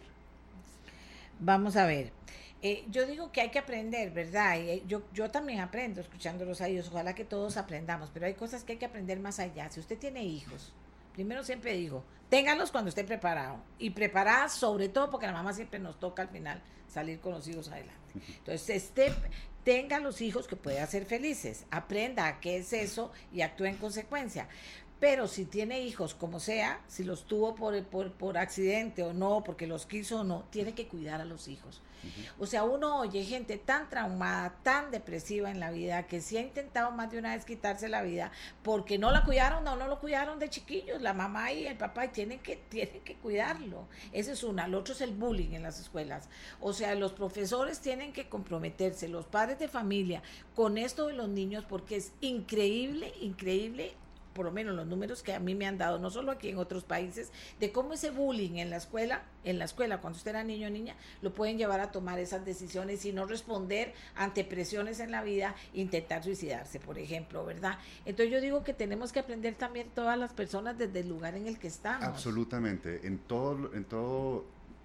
S2: Vamos a ver, eh, yo digo que hay que aprender, ¿verdad? Y yo, yo también aprendo escuchándolos a ellos, ojalá que todos aprendamos, pero hay cosas que hay que aprender más allá. Si usted tiene hijos, primero siempre digo, ténganlos cuando esté preparado, y preparadas sobre todo porque la mamá siempre nos toca al final salir con los hijos adelante. Entonces, esté, tenga los hijos que pueda ser felices, aprenda a qué es eso y actúe en consecuencia. Pero si tiene hijos, como sea, si los tuvo por, por, por accidente o no, porque los quiso o no, tiene que cuidar a los hijos. Uh-huh. O sea, uno oye gente tan traumada, tan depresiva en la vida, que sí ha intentado más de una vez quitarse la vida, porque no la cuidaron o no lo cuidaron de chiquillos, la mamá y el papá, y tienen que, tienen que cuidarlo. Esa es una. Lo otro es el bullying en las escuelas. O sea, los profesores tienen que comprometerse, los padres de familia, con esto de los niños, porque es increíble, increíble, por lo menos los números que a mí me han dado, no solo aquí en otros países, de cómo ese bullying en la escuela, en la escuela cuando usted era niño o niña, lo pueden llevar a tomar esas decisiones y no responder ante presiones en la vida, intentar suicidarse, por ejemplo, ¿verdad? Entonces yo digo que tenemos que aprender también todas las personas desde el lugar en el que estamos.
S4: Absolutamente, en todo, en todo,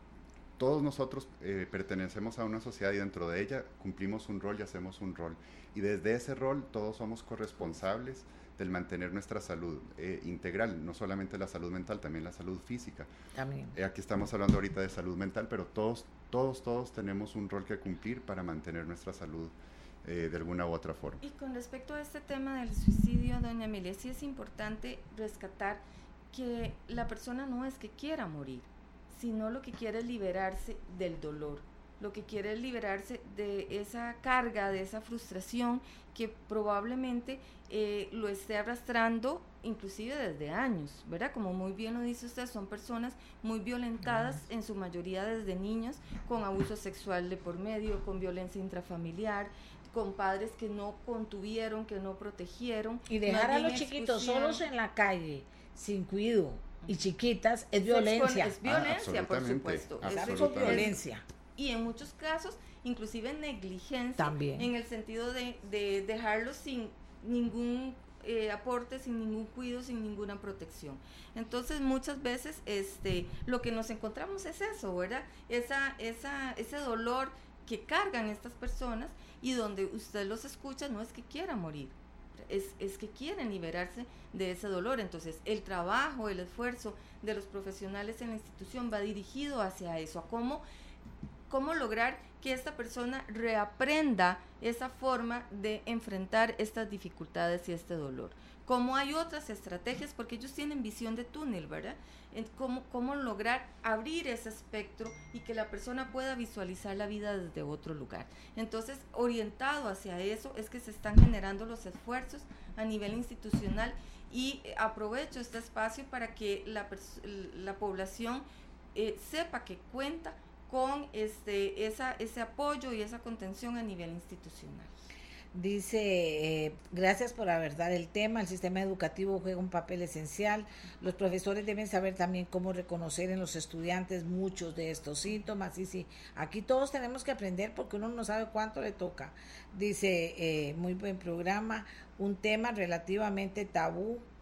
S4: todos nosotros eh, pertenecemos a una sociedad y dentro de ella cumplimos un rol y hacemos un rol, y desde ese rol todos somos corresponsables del mantener nuestra salud eh, integral, no solamente la salud mental, también la salud física.
S2: También.
S4: Eh, aquí estamos hablando ahorita de salud mental, pero todos, todos, todos tenemos un rol que cumplir para mantener nuestra salud eh, de alguna u otra forma.
S3: Y con respecto a este tema del suicidio, doña Amelia, sí es importante rescatar que la persona no es que quiera morir, sino lo que quiere es liberarse del dolor, lo que quiere es liberarse de esa carga, de esa frustración que probablemente eh, lo esté arrastrando inclusive desde años, ¿verdad? Como muy bien lo dice usted, son personas muy violentadas, uh-huh. en su mayoría desde niños, con abuso sexual de por medio, con violencia intrafamiliar, con padres que no contuvieron, que no protegieron.
S2: Y dejar a los chiquitos solos en la calle, sin cuidado, y chiquitas, es violencia.
S3: Es violencia, ah, por supuesto.
S2: Es violencia.
S3: Y en muchos casos, inclusive negligencia,
S2: también,
S3: en el sentido de, de dejarlos sin ningún eh, aporte, sin ningún cuidado, sin ninguna protección. Entonces, muchas veces este, lo que nos encontramos es eso, ¿verdad? Esa, esa, ese dolor que cargan estas personas, y donde usted los escucha, no es que quieran morir, es, es que quieren liberarse de ese dolor. Entonces, el trabajo, el esfuerzo de los profesionales en la institución va dirigido hacia eso, a cómo cómo lograr que esta persona reaprenda esa forma de enfrentar estas dificultades y este dolor. Cómo hay otras estrategias, porque ellos tienen visión de túnel, ¿verdad? Cómo, cómo lograr abrir ese espectro y que la persona pueda visualizar la vida desde otro lugar. Entonces, orientado hacia eso es que se están generando los esfuerzos a nivel institucional, y aprovecho este espacio para que la, la población eh, sepa que cuenta con este, esa, ese apoyo y esa contención a nivel institucional.
S2: Dice, eh, gracias por abordar el tema, el sistema educativo juega un papel esencial, los profesores deben saber también cómo reconocer en los estudiantes muchos de estos síntomas. Y sí, aquí todos tenemos que aprender porque uno no sabe cuánto le toca. Dice, eh, muy buen programa, un tema relativamente tabú,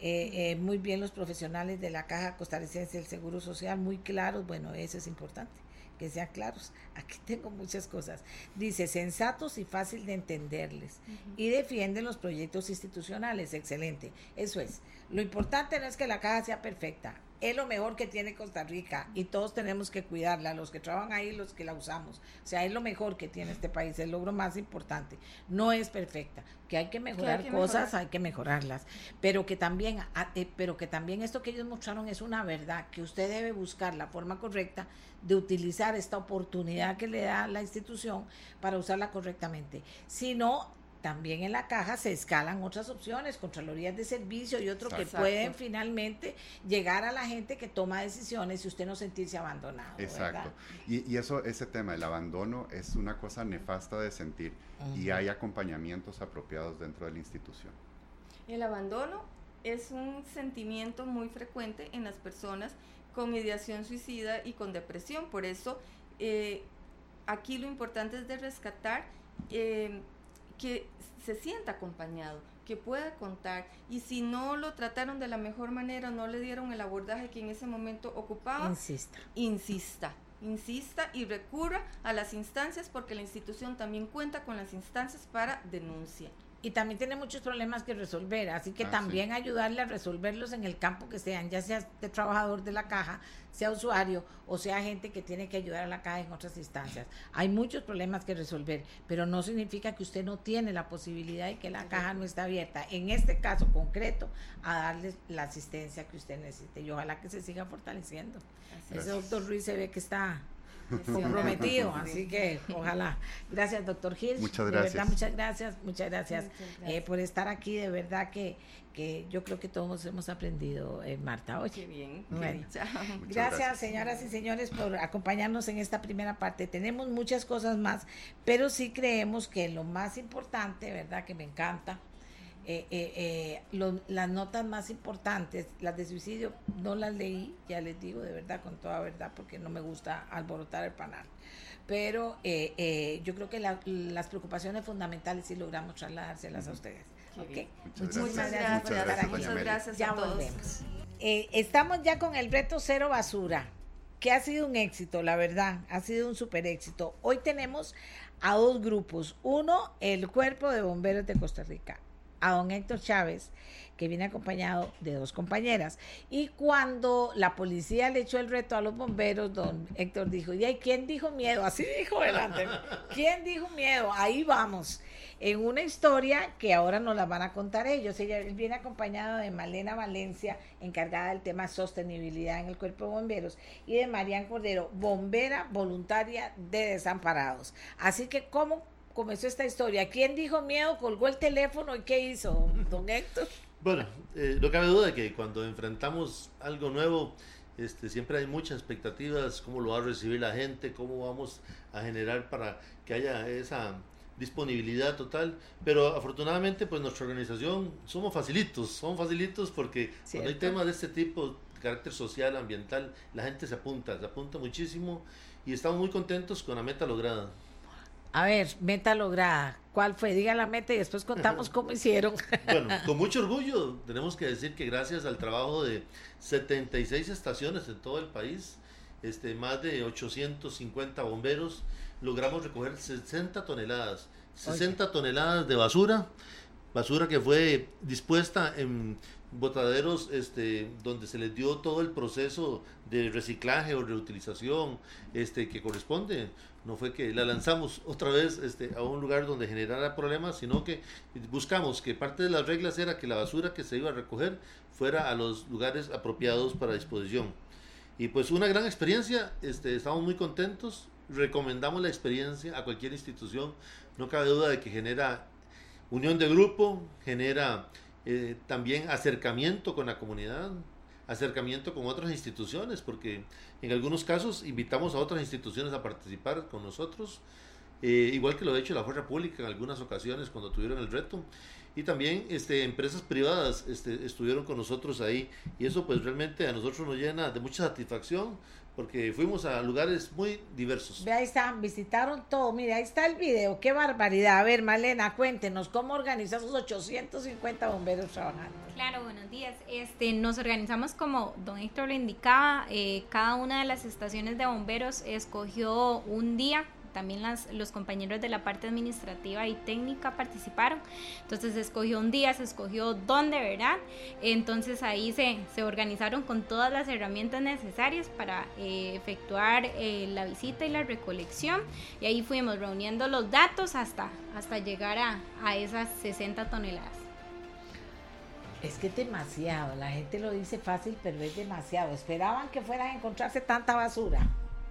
S2: eh, eh, muy bien los profesionales de la Caja Costarricense del Seguro Social, muy claros, bueno, eso es importante, que sean claros. Aquí tengo muchas cosas. Dice, sensatos y fácil de entenderles, uh-huh. y defienden los proyectos institucionales, excelente, eso es. Lo importante no es que la caja sea perfecta, es lo mejor que tiene Costa Rica y todos tenemos que cuidarla, los que trabajan ahí, los que la usamos. O sea, es lo mejor que tiene este país, el logro más importante. No es perfecta, que hay que mejorar hay que cosas, mejorar. hay que mejorarlas, pero que también, eh, pero que también esto que ellos mostraron es una verdad, que usted debe buscar la forma correcta de utilizar esta oportunidad que le da la institución para usarla correctamente. Si no, también en la caja se escalan otras opciones, contralorías de servicio y otros que pueden finalmente llegar a la gente que toma decisiones y usted no sentirse abandonado.
S4: Exacto. Y, y eso, ese tema, el abandono, es una cosa nefasta de sentir, uh-huh. y hay acompañamientos apropiados dentro de la institución.
S3: El abandono es un sentimiento muy frecuente en las personas con ideación suicida y con depresión. Por eso, eh, aquí lo importante es de rescatar eh, que se sienta acompañado, que pueda contar, y si no lo trataron de la mejor manera, no le dieron el abordaje que en ese momento ocupaba,
S2: insista,
S3: insista, insista y recurra a las instancias, porque la institución también cuenta con las instancias para denuncia.
S2: Y también tiene muchos problemas que resolver, así que ah, también sí. ayudarle a resolverlos en el campo que sean, ya sea de trabajador de la caja, sea usuario o sea gente que tiene que ayudar a la caja en otras instancias. Hay muchos problemas que resolver, pero no significa que usted no tiene la posibilidad y que la caja no está abierta, en este caso concreto, a darle la asistencia que usted necesite, y ojalá que se siga fortaleciendo. Gracias. Ese doctor Ruiz se ve que está comprometido, así que ojalá. Gracias, doctor Hirsch.
S4: Muchas gracias.
S2: De verdad, muchas gracias, muchas gracias,
S3: muchas gracias.
S2: Eh, por estar aquí, de verdad que, que yo creo que todos hemos aprendido, eh, Marta. Oye,
S3: qué bien,
S2: bueno,
S3: qué
S2: gracias, gracias, señoras y señores, por acompañarnos en esta primera parte. Tenemos muchas cosas más, pero sí creemos que lo más importante, verdad, que me encanta, Eh, eh, eh, lo, las notas más importantes, las de suicidio, no las leí, ya les digo de verdad, con toda verdad, porque no me gusta alborotar el panal, pero eh, eh, yo creo que la, las preocupaciones fundamentales sí logramos trasladárselas a ustedes. Okay.
S4: Muchas,
S3: muchas
S4: gracias,
S3: gracias,
S4: muchas gracias,
S3: muchas gracias
S2: ya
S3: a todos.
S2: volvemos. Eh, estamos ya con el reto Cero Basura, que ha sido un éxito, la verdad, ha sido un super éxito. Hoy tenemos a dos grupos, uno, el Cuerpo de Bomberos de Costa Rica, a don Héctor Chávez, que viene acompañado de dos compañeras, y cuando la policía le echó el reto a los bomberos, don Héctor dijo, ¿y ahí quién dijo miedo? Así dijo delante, ¿quién dijo miedo? Ahí vamos, en una historia que ahora nos la van a contar ellos. Ella viene acompañado de Malena Valencia, encargada del tema sostenibilidad en el Cuerpo de Bomberos, y de Marian Cordero, bombera voluntaria de Desamparados. Así que, ¿cómo comenzó esta historia? ¿Quién dijo miedo? ¿Colgó el teléfono y qué hizo, don Héctor?
S5: Bueno, eh, no cabe duda que cuando enfrentamos algo nuevo, este, siempre hay muchas expectativas, cómo lo va a recibir la gente, cómo vamos a generar para que haya esa disponibilidad total, pero afortunadamente pues nuestra organización somos facilitos, somos facilitos porque ¿cierto? Cuando hay temas de este tipo, de carácter social, ambiental, la gente se apunta, se apunta muchísimo y estamos muy contentos con la meta lograda.
S2: A ver, meta lograda. ¿Cuál fue? Diga la meta y después contamos cómo hicieron.
S5: Bueno, con mucho orgullo tenemos que decir que gracias al trabajo de setenta y seis estaciones en todo el país, este, más de ochocientos cincuenta bomberos, logramos recoger sesenta toneladas, sesenta Oye. toneladas de basura, basura que fue dispuesta en botaderos este, donde se les dio todo el proceso de reciclaje o reutilización este, que corresponde. No fue que la lanzamos otra vez este, a un lugar donde generara problemas, sino que buscamos que parte de las reglas era que la basura que se iba a recoger fuera a los lugares apropiados para disposición. Y pues una gran experiencia, este, estamos muy contentos, recomendamos la experiencia a cualquier institución, no cabe duda de que genera unión de grupo, genera eh, también acercamiento con la comunidad, acercamiento con otras instituciones, porque en algunos casos invitamos a otras instituciones a participar con nosotros eh, igual que lo ha hecho la Fuerza Pública en algunas ocasiones cuando tuvieron el reto. Y también este, empresas privadas este, estuvieron con nosotros ahí, y eso pues realmente a nosotros nos llena de mucha satisfacción, porque fuimos a lugares muy diversos.
S2: Ve, ahí estaban, visitaron todo. Mire, ahí está el video, qué barbaridad. A ver, Malena, cuéntenos, ¿cómo organizó esos ochocientos cincuenta bomberos trabajando?
S6: Claro, buenos días. Este, nos organizamos como don Héctor lo indicaba, eh, cada una de las estaciones de bomberos escogió un día. También las, los compañeros de la parte administrativa y técnica participaron, entonces se escogió un día, se escogió dónde, ¿verdad? Entonces ahí se, se organizaron con todas las herramientas necesarias para eh, efectuar eh, la visita y la recolección, y ahí fuimos reuniendo los datos hasta, hasta llegar a, a esas sesenta toneladas.
S2: Es que es demasiado, la gente lo dice fácil, pero es demasiado. ¿Esperaban que fueran a encontrarse tanta basura?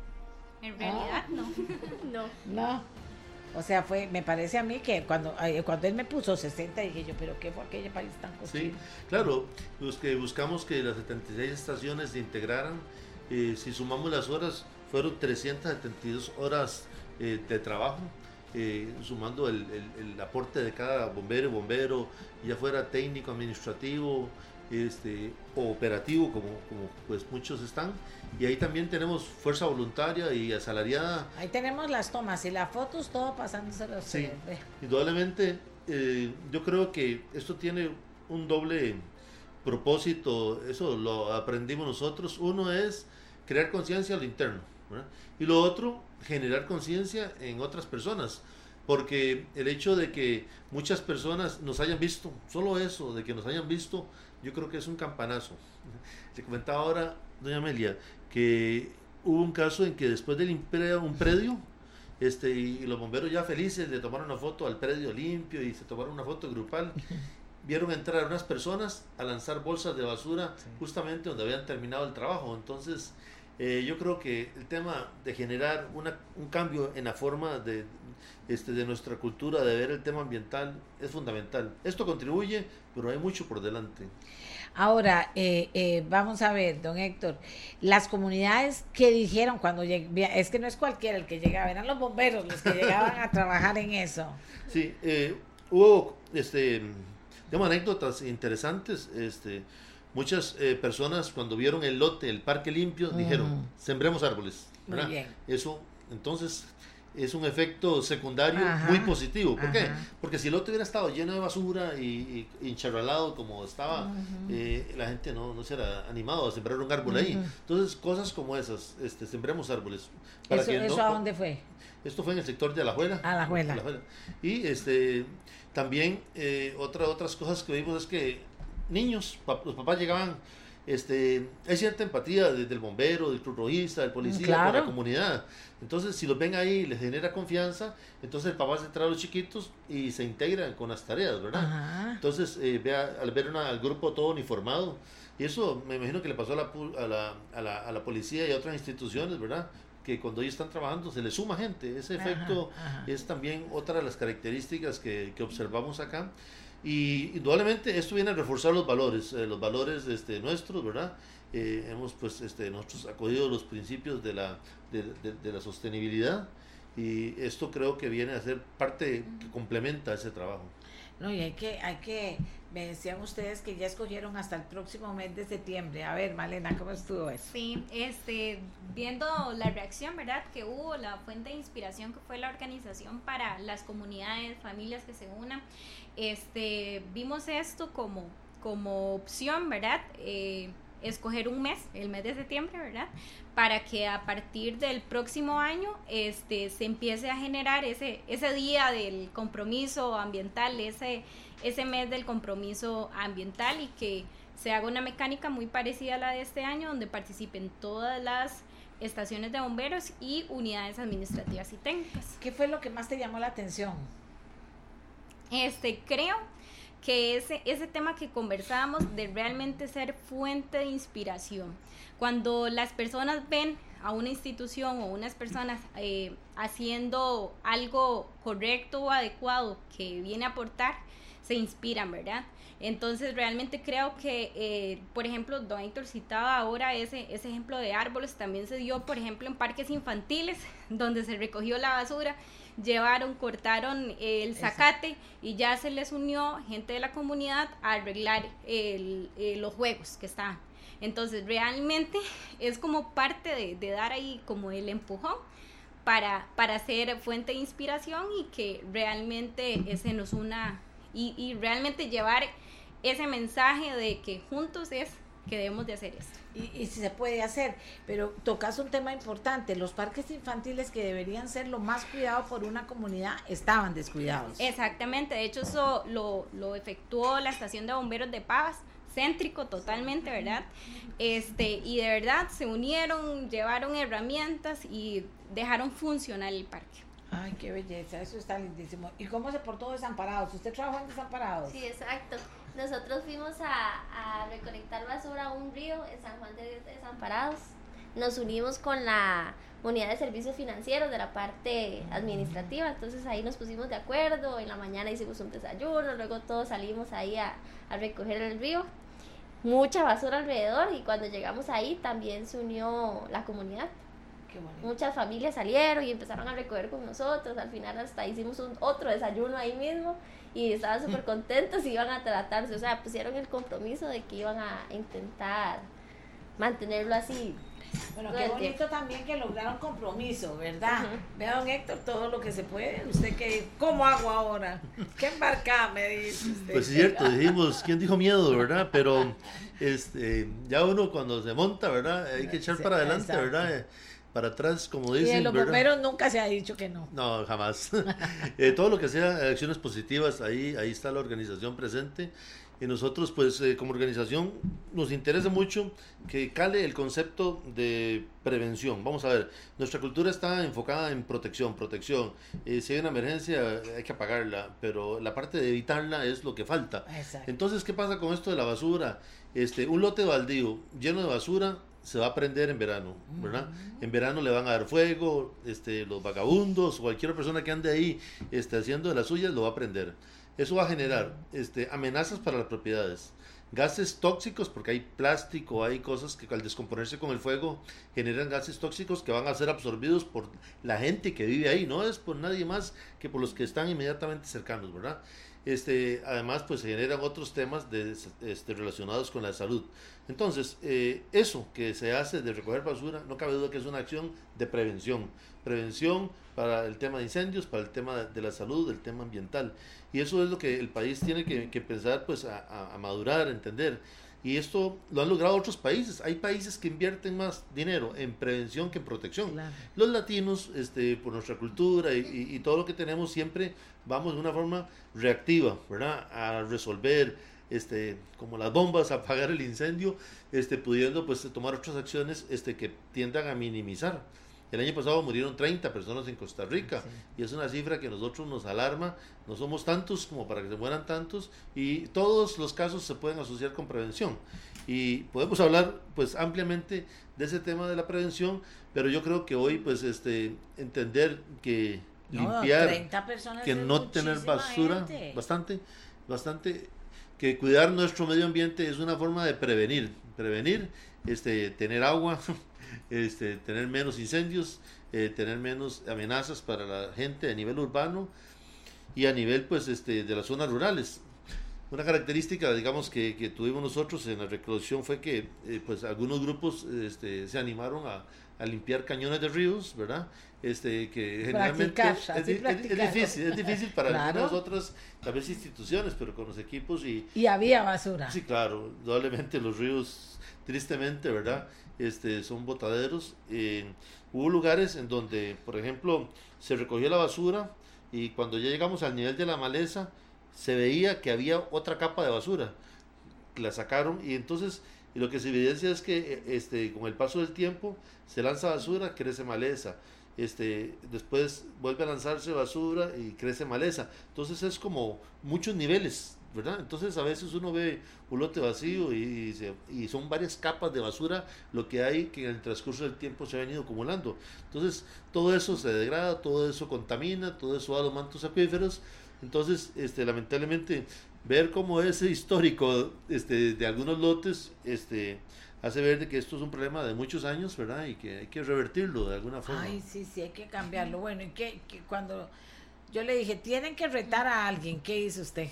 S6: En realidad, no.
S2: no. No. O sea, fue, me parece a mí que cuando, cuando él me puso sesenta, dije yo, pero ¿qué fue aquel país tan cochino?
S5: Sí, claro, los que buscamos que las setenta y seis estaciones se integraran, eh, si sumamos las horas, fueron trescientas setenta y dos horas eh, de trabajo, eh, sumando el, el, el aporte de cada bombero y bombero, ya fuera técnico, administrativo, este, o operativo, como, como pues muchos están, y ahí también tenemos fuerza voluntaria y asalariada.
S2: Ahí tenemos las tomas y las fotos, todo pasándose los
S5: sí, indudablemente, eh, yo creo que esto tiene un doble propósito, eso lo aprendimos nosotros. Uno es crear conciencia a lo interno, ¿verdad? Y lo otro, generar conciencia en otras personas, porque el hecho de que muchas personas nos hayan visto, solo eso, de que nos hayan visto, yo creo que es un campanazo. Le comentaba ahora, doña Amelia, que hubo un caso en que después del imperio, un predio, este, y los bomberos ya felices le tomaron una foto al predio limpio y se tomaron una foto grupal, vieron entrar unas personas a lanzar bolsas de basura sí. justamente donde habían terminado el trabajo. Entonces, eh, yo creo que el tema de generar una, un cambio en la forma de, este, de nuestra cultura, de ver el tema ambiental, es fundamental. Esto contribuye, pero hay mucho por delante.
S2: Ahora, eh, eh, vamos a ver, don Héctor, las comunidades que dijeron cuando llegué, es que no es cualquiera el que llegaba, eran los bomberos los que llegaban a trabajar en eso.
S5: Sí, eh, hubo, este, digamos, anécdotas interesantes, este, muchas eh, personas cuando vieron el lote, el parque limpio, uh-huh. dijeron, sembremos árboles, ¿verdad? Muy bien. Eso, entonces, es un efecto secundario ajá, muy positivo. ¿Por ajá. qué? Porque si el lote hubiera estado lleno de basura y, y encharralado como estaba, uh-huh. eh, la gente no, no se hubiera animado a sembrar un árbol uh-huh. ahí. Entonces, cosas como esas, este, sembremos árboles.
S2: Para ¿Eso, que ¿eso no, a dónde fue?
S5: Esto fue en el sector de Alajuela.
S2: Alajuela.
S5: Alajuela. Y este, también eh, otra, otras cosas que vimos es que niños, pap- los papás llegaban, este, hay cierta empatía desde el bombero, del cruz rojista, del policía, claro. con la comunidad. Entonces, si los ven ahí, les genera confianza, entonces el papá se trae a los chiquitos y se integran con las tareas, ¿verdad? Ajá. Entonces, eh, vea, al ver una, al grupo todo uniformado, y eso me imagino que le pasó a la, a la, a la, a la policía y a otras instituciones, ¿verdad? Que cuando ellos están trabajando se les suma gente. Ese efecto ajá, ajá. es también otra de las características que, que observamos acá. Y indudablemente esto viene a reforzar los valores, eh, los valores este, nuestros, ¿verdad? Eh, hemos pues este, nosotros acogido los principios de la, de, de, de la sostenibilidad, y esto creo que viene a ser parte que complementa ese trabajo.
S2: No, y hay que, hay que, me decían ustedes que ya escogieron hasta el próximo mes de septiembre. A ver, Malena, ¿cómo estuvo eso?
S6: Sí, este, viendo la reacción, ¿verdad?, que hubo, la fuente de inspiración que fue la organización para las comunidades, familias que se unan, este, vimos esto como, como opción, ¿verdad?, eh, escoger un mes, el mes de septiembre, ¿verdad?, para que a partir del próximo año este, se empiece a generar ese, ese día del compromiso ambiental, ese, ese mes del compromiso ambiental, y que se haga una mecánica muy parecida a la de este año, donde participen todas las estaciones de bomberos y unidades administrativas y técnicas.
S2: ¿Qué fue lo que más te llamó la atención?
S6: Este, creo que ese, ese tema que conversábamos de realmente ser fuente de inspiración. Cuando las personas ven a una institución o unas personas eh, haciendo algo correcto o adecuado que viene a aportar, se inspiran, ¿verdad? Entonces realmente creo que, eh, por ejemplo, don Héctor citaba ahora ese, ese ejemplo de árboles, también se dio, por ejemplo, en parques infantiles, donde se recogió la basura, llevaron, cortaron el zacate y ya se les unió gente de la comunidad a arreglar el, el, los juegos que estaban. Entonces realmente es como parte de, de dar ahí como el empujón para, para ser fuente de inspiración y que realmente se nos una y, y realmente llevar ese mensaje de que juntos es que debemos de hacer esto.
S2: Y, y si se puede hacer, pero tocas un tema importante, los parques infantiles que deberían ser lo más cuidados por una comunidad estaban descuidados.
S6: Exactamente, de hecho eso lo, lo efectuó la estación de bomberos de Pavas, céntrico totalmente, ¿verdad? Este, y de verdad se unieron, llevaron herramientas y dejaron funcionar el parque.
S2: Ay, qué belleza, eso está lindísimo. ¿Y cómo se portó Desamparados? ¿Usted trabajó en Desamparados?
S7: Sí, exacto. Nosotros fuimos a, a recolectar basura a un río en San Juan de Dios de Desamparados. Nos unimos con la unidad de servicios financieros de la parte administrativa, entonces ahí nos pusimos de acuerdo, en la mañana hicimos un desayuno, luego todos salimos ahí a, a recoger el río. Mucha basura alrededor y cuando llegamos ahí también se unió la comunidad.
S2: Qué bonito.
S7: Muchas familias salieron y empezaron a recoger con nosotros, al final hasta hicimos un otro desayuno ahí mismo y estaban súper contentos y iban a tratarse, o sea, pusieron el compromiso de que iban a intentar mantenerlo así.
S2: Bueno, qué bonito también que lograron compromiso, ¿verdad? Uh-huh. Vea, don Héctor, todo lo que se puede. Usted que, ¿cómo hago ahora? ¿Qué embarcada me dice usted?
S5: Pues es cierto, dijimos, ¿quién dijo miedo, verdad? Pero este, ya uno cuando se monta, ¿verdad? Hay que echar sí, para adelante, exacto. ¿verdad? Para atrás, como dicen.
S2: Y de los
S5: ¿verdad?
S2: bomberos nunca se ha dicho que no.
S5: No, jamás. eh, todo lo que sea acciones positivas, ahí, ahí está la organización presente. Y nosotros, pues, eh, como organización, nos interesa mucho que cale el concepto de prevención. Vamos a ver, nuestra cultura está enfocada en protección, protección. Eh, si hay una emergencia, hay que apagarla, pero la parte de evitarla es lo que falta.
S2: Exacto.
S5: Entonces, ¿qué pasa con esto de la basura? Este, un lote baldío lleno de basura se va a prender en verano, ¿verdad? Uh-huh. En verano le van a dar fuego, este, los vagabundos, cualquier persona que ande ahí este, haciendo de las suyas lo va a prender. Eso va a generar este, amenazas para las propiedades, gases tóxicos, porque hay plástico, hay cosas que al descomponerse con el fuego generan gases tóxicos que van a ser absorbidos por la gente que vive ahí, no es por nadie más que por los que están inmediatamente cercanos, ¿verdad? Este, además, pues se generan otros temas de, este, relacionados con la salud. Entonces, eh, eso que se hace de recoger basura, no cabe duda que es una acción de prevención. Prevención para el tema de incendios, para el tema de, de la salud, el tema ambiental. Y eso es lo que el país tiene que, que empezar pues, a, a, a madurar, a entender. Y esto lo han logrado otros países. Hay países que invierten más dinero en prevención que en protección. Claro. Los latinos, este, por nuestra cultura y, y, y todo lo que tenemos, siempre vamos de una forma reactiva, ¿verdad? A resolver, este, como las bombas, a apagar el incendio, este, pudiendo pues tomar otras acciones este, que tiendan a minimizar. El año pasado murieron treinta personas en Costa Rica, sí. Y es una cifra que a nosotros nos alarma. No somos tantos como para que se mueran tantos, y todos los casos se pueden asociar con prevención. Y podemos hablar pues ampliamente de ese tema de la prevención, pero yo creo que hoy pues este entender que
S2: no,
S5: limpiar,
S2: treinta personas
S5: que no tener basura, gente. bastante, bastante, que cuidar nuestro medio ambiente es una forma de prevenir, prevenir, este, tener agua. Este, tener menos incendios, eh, tener menos amenazas para la gente a nivel urbano y a nivel pues este de las zonas rurales. Una característica, digamos, que, que tuvimos nosotros en la recolección fue que eh, pues algunos grupos este, se animaron a, a limpiar cañones de ríos, ¿verdad? Este, que generalmente es, es, es difícil, es difícil para claro. algunas otras tal vez instituciones, pero con los equipos y...
S2: Y había basura.
S5: Sí, claro, indudablemente los ríos, tristemente, ¿verdad? Este, son botaderos. Eh, hubo lugares en donde, por ejemplo, se recogió la basura y cuando ya llegamos al nivel de la maleza, se veía que había otra capa de basura. La sacaron y entonces y lo que se evidencia es que este, con el paso del tiempo se lanza basura, crece maleza. Este, después vuelve a lanzarse basura y crece maleza. Entonces es como muchos niveles, ¿verdad? Entonces a veces uno ve un lote vacío y, y, se, y son varias capas de basura lo que hay que en el transcurso del tiempo se ha venido acumulando. Entonces todo eso se degrada, todo eso contamina, todo eso va a los mantos acuíferos. Entonces este, lamentablemente ver cómo ese histórico este, de algunos lotes este, hace ver de que esto es un problema de muchos años, ¿verdad? Y que hay que revertirlo de alguna forma.
S2: Ay, sí, sí, hay que cambiarlo. Bueno, y que, que cuando yo le dije, tienen que retar a alguien, ¿qué hizo usted?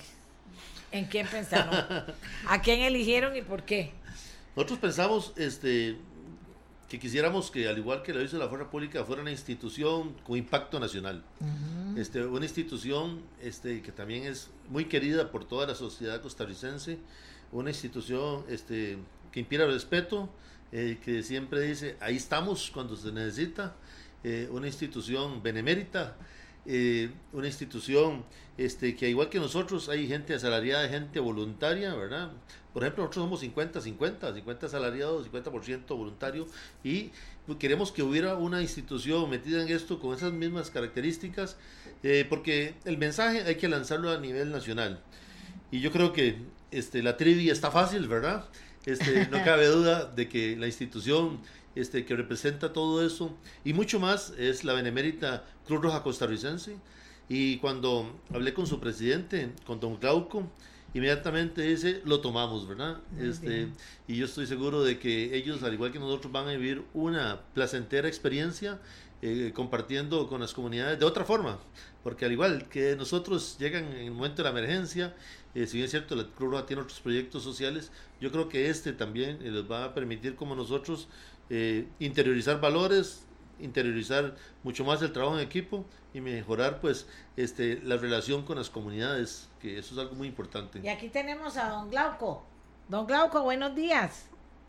S2: ¿En quién pensaron? ¿A quién eligieron y por qué?
S5: Nosotros pensamos este, que quisiéramos que, al igual que lo hizo la Fuerza Pública, fuera una institución con impacto nacional. Uh-huh. este, una institución este, que también es muy querida por toda la sociedad costarricense, una institución este, que inspira respeto, eh, que siempre dice, ahí estamos cuando se necesita, eh, una institución benemérita, eh, una institución este, que igual que nosotros hay gente asalariada, gente voluntaria, ¿verdad? Por ejemplo, nosotros somos cincuenta cincuenta, cincuenta asalariados, cincuenta por ciento voluntario, y queremos que hubiera una institución metida en esto con esas mismas características, eh, porque el mensaje hay que lanzarlo a nivel nacional. Y yo creo que este, la trivia está fácil, ¿verdad? Este, no cabe duda de que la institución este, que representa todo eso, y mucho más, es la benemérita Cruz Roja Costarricense. Y cuando hablé con su presidente, con don Glauco, inmediatamente dice, lo tomamos, ¿verdad? Este, y yo estoy seguro de que ellos, al igual que nosotros, van a vivir una placentera experiencia eh, compartiendo con las comunidades de otra forma, porque al igual que nosotros llegan en el momento de la emergencia, eh, si bien es cierto, la Cruz Roja tiene otros proyectos sociales, yo creo que este también eh, les va a permitir, como nosotros, eh, interiorizar valores, interiorizar mucho más el trabajo en equipo y mejorar pues este la relación con las comunidades, que eso es algo muy importante.
S2: Y aquí tenemos a don Glauco. Don Glauco, buenos días.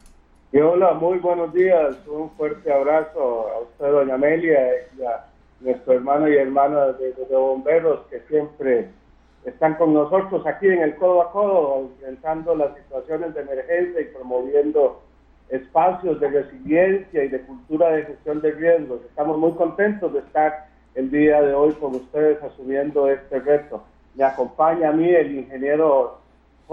S8: Y hola, muy buenos días. Un fuerte abrazo a usted, doña Amelia, y a nuestro hermano y hermana de, de, de bomberos que siempre están con nosotros aquí en el codo a codo, enfrentando las situaciones de emergencia y promoviendo espacios de resiliencia y de cultura de gestión de riesgos. Estamos muy contentos de estar el día de hoy con ustedes asumiendo este reto. Me acompaña a mí el ingeniero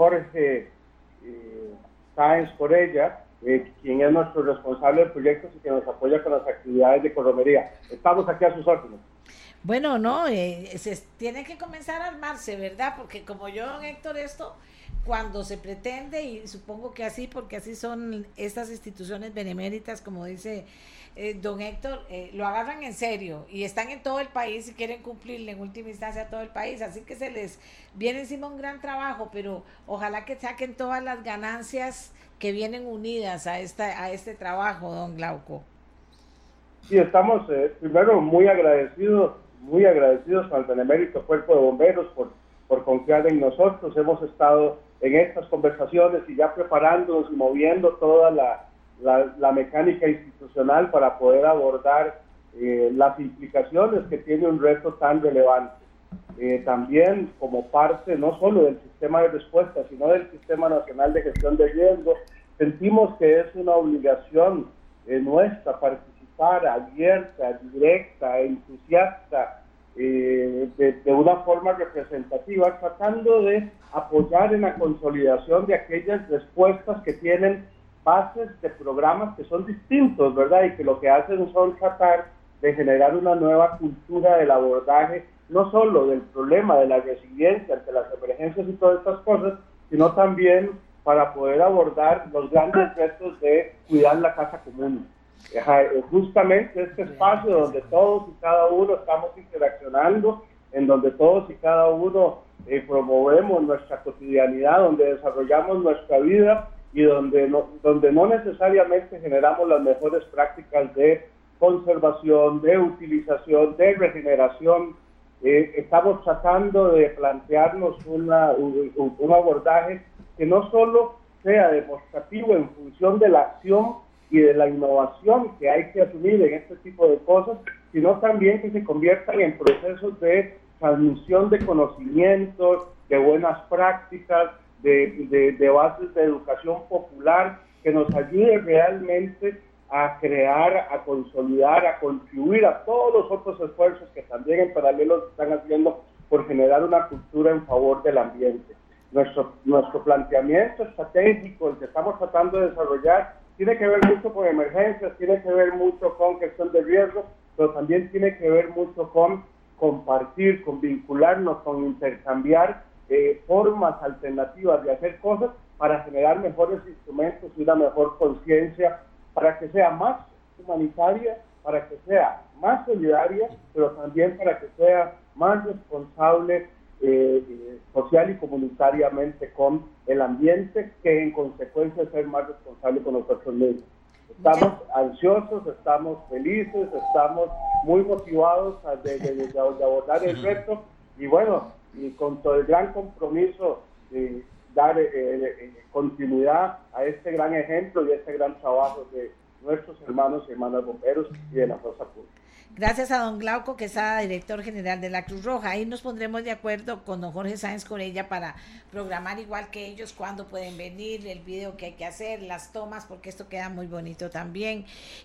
S8: Jorge eh, Sáenz Corella, eh, quien es nuestro responsable de proyectos y que nos apoya con las actividades de corromería. Estamos aquí a sus órdenes.
S2: Bueno, no, eh, se tiene que comenzar a armarse, ¿verdad? Porque como yo, don Héctor, esto, cuando se pretende, y supongo que así, porque así son estas instituciones beneméritas, como dice eh, don Héctor, eh, lo agarran en serio y están en todo el país y quieren cumplirle en última instancia a todo el país, así que se les viene encima un gran trabajo, pero ojalá que saquen todas las ganancias que vienen unidas a, esta, a este trabajo, don Glauco.
S8: Sí, estamos eh, primero muy agradecidos, muy agradecidos con el benemérito Cuerpo de Bomberos por, por confiar en nosotros. Hemos estado en estas conversaciones y ya preparándonos y moviendo toda la, la, la mecánica institucional para poder abordar eh, las implicaciones que tiene un reto tan relevante. Eh, también como parte no solo del sistema de respuesta, sino del Sistema Nacional de Gestión de Riesgo, sentimos que es una obligación eh, nuestra participar abierta, directa, entusiasta, eh, de, de una forma representativa, tratando de apoyar en la consolidación de aquellas respuestas que tienen bases de programas que son distintos, ¿verdad? Y que lo que hacen son tratar de generar una nueva cultura del abordaje, no solo del problema de la resiliencia ante las emergencias y todas estas cosas, sino también para poder abordar los grandes retos de cuidar la casa común. Justamente este espacio donde todos y cada uno estamos interaccionando, en donde todos y cada uno eh, promovemos nuestra cotidianidad, donde desarrollamos nuestra vida y donde no, donde no necesariamente generamos las mejores prácticas de conservación, de utilización, de regeneración. Eh, estamos tratando de plantearnos una, un, un abordaje que no solo sea demostrativo en función de la acción y de la innovación que hay que asumir en este tipo de cosas, sino también que se conviertan en procesos de transmisión de conocimientos, de buenas prácticas, de, de, de bases de educación popular, que nos ayude realmente a crear, a consolidar, a contribuir a todos los otros esfuerzos que también en paralelo se están haciendo por generar una cultura en favor del ambiente. Nuestro, nuestro planteamiento estratégico, el que estamos tratando de desarrollar, tiene que ver mucho con emergencias, tiene que ver mucho con gestión de riesgos, pero también tiene que ver mucho con compartir, con vincularnos, con intercambiar eh, formas alternativas de hacer cosas para generar mejores instrumentos y una mejor conciencia, para que sea más humanitaria, para que sea más solidaria, pero también para que sea más responsable eh, eh, social y comunitariamente con el ambiente, que en consecuencia es ser más responsable con nosotros mismos. Estamos ansiosos, estamos felices, estamos muy motivados de, de, de, de abordar el reto, y bueno, y con todo el gran compromiso de dar eh, eh, continuidad a este gran ejemplo y a este gran trabajo de nuestros hermanos y hermanas bomberos y de la Fuerza Pública.
S2: Gracias a don Glauco Quesada, director general de la Cruz Roja. Ahí nos pondremos de acuerdo con don Jorge Sáenz Corella para programar igual que ellos cuándo pueden venir, el video que hay que hacer, las tomas, porque esto queda muy bonito también.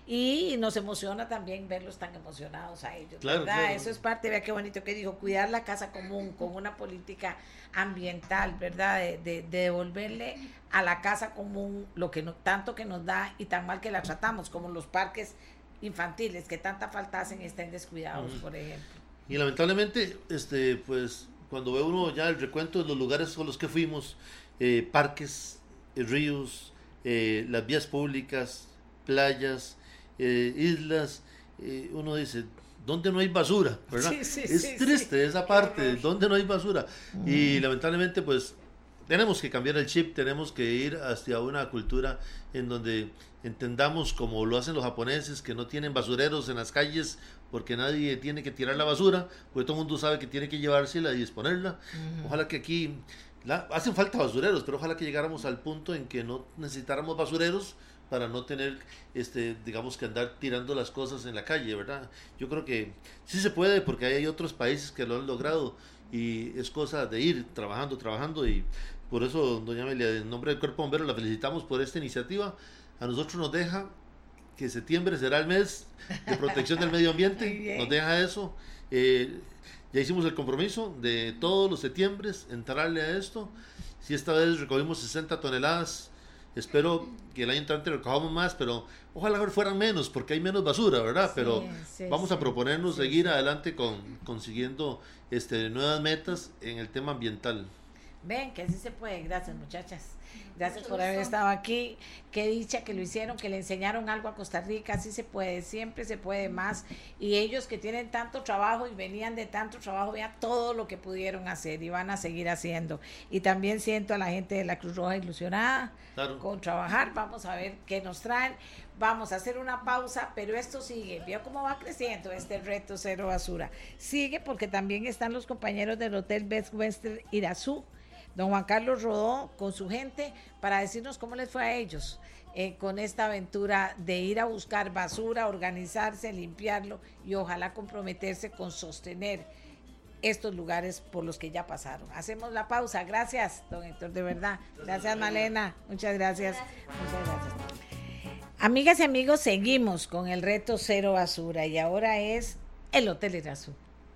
S2: Y nos emociona también verlos tan emocionados a ellos,
S5: claro,
S2: ¿verdad?
S5: claro.
S2: Eso es parte, vea qué bonito que dijo, cuidar la casa común con una política ambiental, ¿verdad? De, de, de devolverle a la casa común lo que no, tanto que nos da y tan mal que la tratamos, como los parques infantiles que tanta falta hacen y estén descuidados, uh-huh. por ejemplo.
S5: Y lamentablemente, este, pues, cuando ve uno ya el recuento de los lugares con los que fuimos, eh, parques, eh, ríos, eh, las vías públicas, playas, eh, islas, eh, uno dice, ¿dónde no hay basura? ¿Verdad?
S2: Sí, sí,
S5: es
S2: sí,
S5: triste
S2: sí.
S5: esa parte, ¿dónde no hay basura?
S2: Uh-huh.
S5: Y lamentablemente, pues, tenemos que cambiar el chip, tenemos que ir hacia una cultura en donde entendamos, como lo hacen los japoneses, que no tienen basureros en las calles porque nadie tiene que tirar la basura, porque todo el mundo sabe que tiene que llevársela y exponerla. Uh-huh. Ojalá que aquí, la, hacen falta basureros, pero ojalá que llegáramos al punto en que no necesitáramos basureros para no tener, este, digamos, que andar tirando las cosas en la calle, ¿verdad? Yo creo que sí se puede, porque hay otros países que lo han logrado, y es cosa de ir trabajando, trabajando, y por eso, doña Amelia, en nombre del Cuerpo Bombero, la felicitamos por esta iniciativa. A nosotros nos deja que septiembre será el mes de protección del medio ambiente, nos deja eso. Eh, ya hicimos el compromiso de todos los septiembres entrarle a esto. Si esta vez recogimos sesenta toneladas, espero que el año entrante recojamos más, pero ojalá fueran menos, porque hay menos basura, ¿verdad? Sí, pero sí, vamos sí, a proponernos sí, seguir sí. adelante con consiguiendo este, nuevas metas en el tema ambiental.
S2: Ven, que sí se puede. Gracias, muchachas. Gracias Mucho por haber gusto. estado aquí. Qué dicha que lo hicieron, que le enseñaron algo a Costa Rica. Sí se puede, siempre se puede más. Y ellos que tienen tanto trabajo y venían de tanto trabajo, vean todo lo que pudieron hacer y van a seguir haciendo. Y también siento a la gente de la Cruz Roja ilusionada claro. con trabajar. Vamos a ver qué nos traen. Vamos a hacer una pausa, pero esto sigue. Veo cómo va creciendo este reto Cero Basura. Sigue porque también están los compañeros del Hotel Best Western Irazú, don Juan Carlos Rodó con su gente, para decirnos cómo les fue a ellos eh, con esta aventura de ir a buscar basura, organizarse, limpiarlo y ojalá comprometerse con sostener estos lugares por los que ya pasaron. Hacemos la pausa. Gracias, don Héctor, de verdad. Gracias, Malena. Muchas gracias. Muchas gracias. Amigas y amigos, seguimos con el reto Cero Basura y ahora es el Hotel Irazú.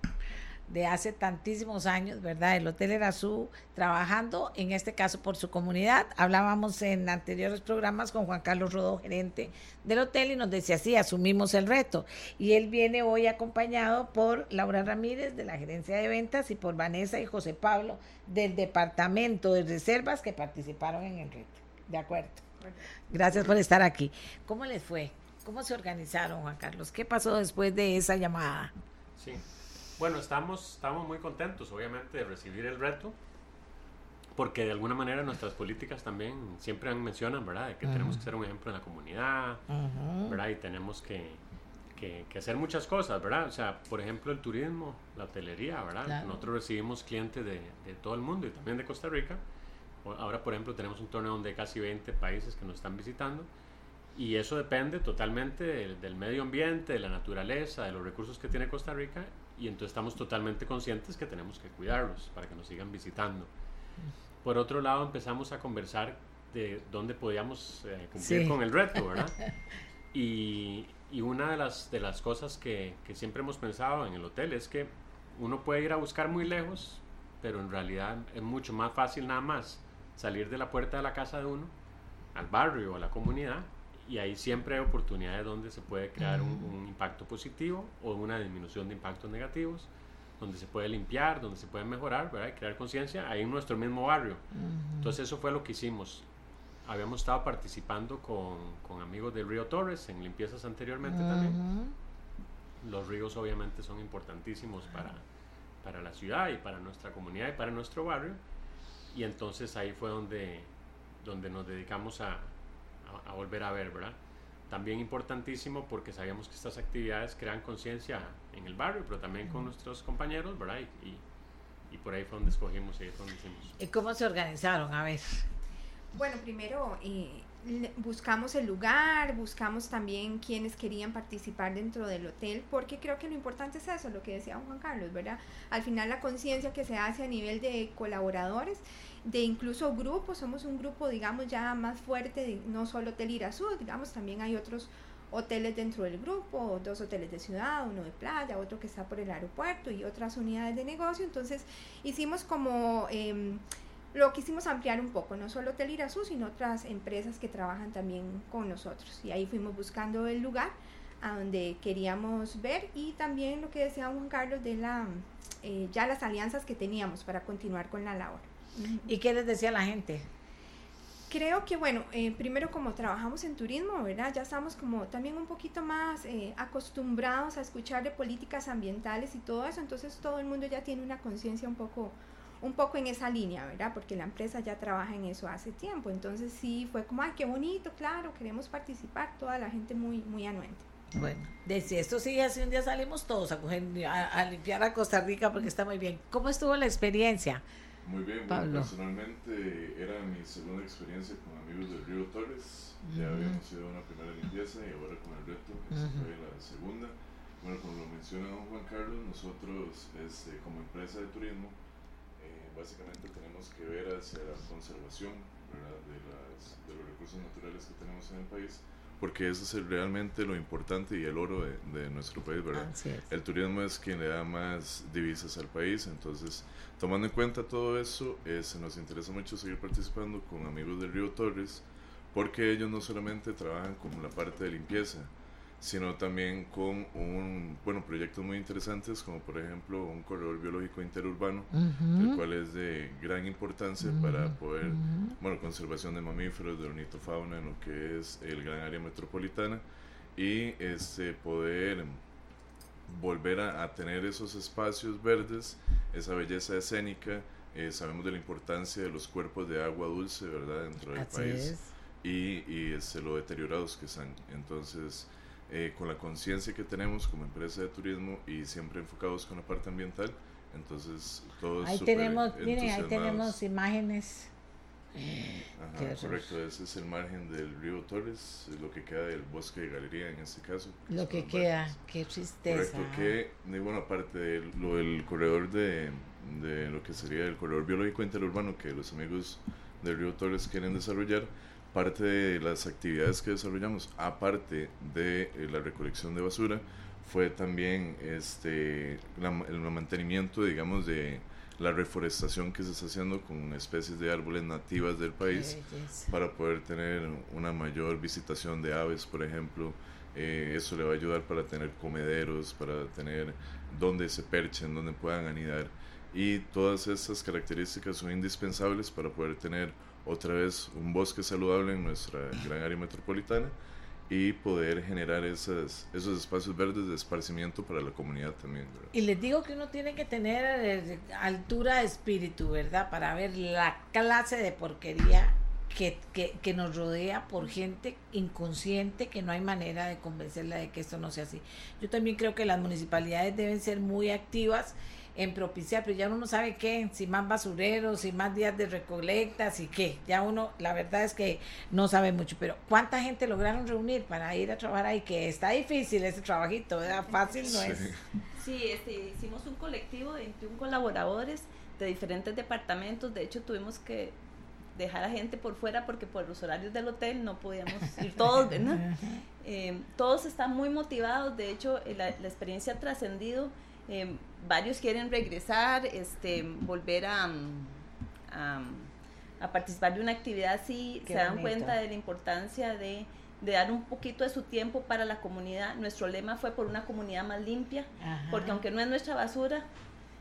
S2: De hace tantísimos años, ¿verdad? El Hotel Irazú trabajando, en este caso por su comunidad. Hablábamos en anteriores programas con Juan Carlos Rodó, gerente del hotel, y nos decía, sí, asumimos el reto. Y él viene hoy acompañado por Laura Ramírez, de la gerencia de ventas, y por Vanessa y José Pablo, del departamento de reservas, que participaron en el reto. ¿De acuerdo? Gracias por estar aquí. ¿Cómo les fue? ¿Cómo se organizaron, Juan Carlos? ¿Qué pasó después de esa llamada?
S9: Sí. Bueno, estamos, estamos muy contentos, obviamente, de recibir el reto, porque de alguna manera nuestras políticas también siempre mencionan, ¿verdad?, de que uh-huh. tenemos que ser un ejemplo en la comunidad, uh-huh. ¿verdad?, y tenemos que, que, que hacer muchas cosas, ¿verdad? O sea, por ejemplo, el turismo, la hotelería, ¿verdad? Claro. Nosotros recibimos clientes de, de todo el mundo y también de Costa Rica. Ahora, por ejemplo, tenemos un torneo donde hay casi veinte países que nos están visitando, y eso depende totalmente del, del medio ambiente, de la naturaleza, de los recursos que tiene Costa Rica. Y entonces estamos totalmente conscientes que tenemos que cuidarlos para que nos sigan visitando. Por otro lado, empezamos a conversar de dónde podíamos eh, cumplir sí. con el reto, ¿verdad? Y, y una de las, de las cosas que, que siempre hemos pensado en el hotel es que uno puede ir a buscar muy lejos, pero en realidad es mucho más fácil nada más salir de la puerta de la casa de uno, al barrio o a la comunidad, y ahí siempre hay oportunidades donde se puede crear un, un impacto positivo o una disminución de impactos negativos. donde se puede limpiar, donde se puede mejorar, ¿verdad? Y crear conciencia ahí en nuestro mismo barrio. Uh-huh. Entonces eso fue lo que hicimos. Habíamos estado participando con, con amigos del Río Torres en limpiezas anteriormente uh-huh. también. Los ríos obviamente son importantísimos para, para la ciudad y para nuestra comunidad y para nuestro barrio. Y entonces ahí fue donde, donde nos dedicamos a, a, a volver a ver, ¿verdad? También importantísimo porque sabíamos que estas actividades crean conciencia en el barrio, pero también con nuestros compañeros, ¿verdad? Y, y, y por ahí fue donde escogimos y ahí fue donde hicimos.
S2: ¿Y cómo se organizaron? A ver.
S10: Bueno, primero eh, buscamos el lugar, buscamos también quienes querían participar dentro del hotel, porque creo que lo importante es eso, lo que decía Juan Carlos, ¿verdad? Al final la conciencia que se hace a nivel de colaboradores, de incluso grupos, somos un grupo, digamos, ya más fuerte, de, no solo Hotel Irazú, digamos, también hay otros hoteles dentro del grupo, dos hoteles de ciudad, uno de playa, otro que está por el aeropuerto y otras unidades de negocio. Entonces hicimos como, eh, lo quisimos ampliar un poco, no solo Hotel Irazú, sino otras empresas que trabajan también con nosotros, y ahí fuimos buscando el lugar a donde queríamos ver, y también lo que decía Juan Carlos de la, eh, ya las alianzas que teníamos para continuar con la labor.
S2: ¿Y qué les decía la gente?
S10: Creo que, bueno, eh, primero como trabajamos en turismo, ¿verdad? Ya estamos como también un poquito más eh, acostumbrados a escuchar de políticas ambientales y todo eso, entonces todo el mundo ya tiene una conciencia un poco, un poco en esa línea, ¿verdad? Porque la empresa ya trabaja en eso hace tiempo, entonces sí fue como, ay, qué bonito, claro, queremos participar, toda la gente muy, muy anuente.
S2: Bueno, de si esto sigue así, un día salimos todos a, coger, a, a limpiar a Costa Rica porque está muy bien. ¿Cómo estuvo la experiencia?
S11: Muy bien, bueno, personalmente era mi segunda experiencia con amigos del Río Torres. Ya uh-huh. habíamos ido a una primera limpieza y ahora con el reto, esta uh-huh. fue la segunda. Bueno, como lo menciona don Juan Carlos, nosotros este, como empresa de turismo eh, básicamente tenemos que ver hacia la conservación, ¿verdad? De, las, de los recursos naturales que tenemos en el país, porque eso es realmente lo importante y el oro de, de nuestro país, ¿verdad? El turismo es quien le da más divisas al país, entonces tomando en cuenta todo eso, eh, se nos interesa mucho seguir participando con amigos del Río Torres, porque ellos no solamente trabajan con la parte de limpieza, sino también con un, bueno, proyectos muy interesantes, como por ejemplo un corredor biológico interurbano, uh-huh. el cual es de gran importancia uh-huh. para poder, uh-huh. bueno, conservación de mamíferos, de ornitofauna, en lo que es el gran área metropolitana, y este, poder volver a, a tener esos espacios verdes, esa belleza escénica. Eh, sabemos de la importancia de los cuerpos de agua dulce, ¿verdad?, dentro del Así país, es. y, y este, lo deteriorados que están. Entonces, eh, con la conciencia que tenemos como empresa de turismo y siempre enfocados con la parte ambiental, entonces todos
S2: ahí tenemos, miren, ahí tenemos imágenes.
S11: Ajá, correcto, ese es el margen del Río Torres, lo que queda del bosque de Galería en este caso.
S2: Lo que queda, barcos. Qué tristeza.
S11: Correcto, que, bueno, aparte de lo del corredor de, de lo que sería el corredor biológico interurbano que los amigos del Río Torres quieren desarrollar, parte de las actividades que desarrollamos, aparte de eh, la recolección de basura, fue también este la, el mantenimiento, digamos, de la reforestación que se está haciendo con especies de árboles nativas del país, yes. para poder tener una mayor visitación de aves, por ejemplo. Eh, eso le va a ayudar para tener comederos, para tener donde se perchen, donde puedan anidar, y todas esas características son indispensables para poder tener otra vez un bosque saludable en nuestra gran área metropolitana y poder generar esas, esos espacios verdes de esparcimiento para la comunidad también, ¿verdad?
S2: Y les digo que uno tiene que tener altura de espíritu, ¿verdad?, para ver la clase de porquería que, que, que nos rodea por gente inconsciente, que no hay manera de convencerla de que esto no sea así. Yo también creo que las municipalidades deben ser muy activas en propiciar, pero ya uno no sabe qué, si más basureros, si más días de recolectas y qué, ya uno, la verdad es que no sabe mucho, pero ¿cuánta gente lograron reunir para ir a trabajar ahí? Que está difícil ese trabajito, ¿verdad? Fácil no es.
S12: Sí, este, hicimos un colectivo de veintiún colaboradores de diferentes departamentos, de hecho tuvimos que dejar a gente por fuera porque por los horarios del hotel no podíamos ir todos, ¿verdad? Eh, todos están muy motivados, de hecho la, la experiencia ha trascendido. Eh, varios quieren regresar, este, volver a, a, a participar de una actividad así. Qué se dan bonito. Cuenta de la importancia de, de dar un poquito de su tiempo para la comunidad. Nuestro lema fue por una comunidad más limpia, Ajá. porque aunque no es nuestra basura,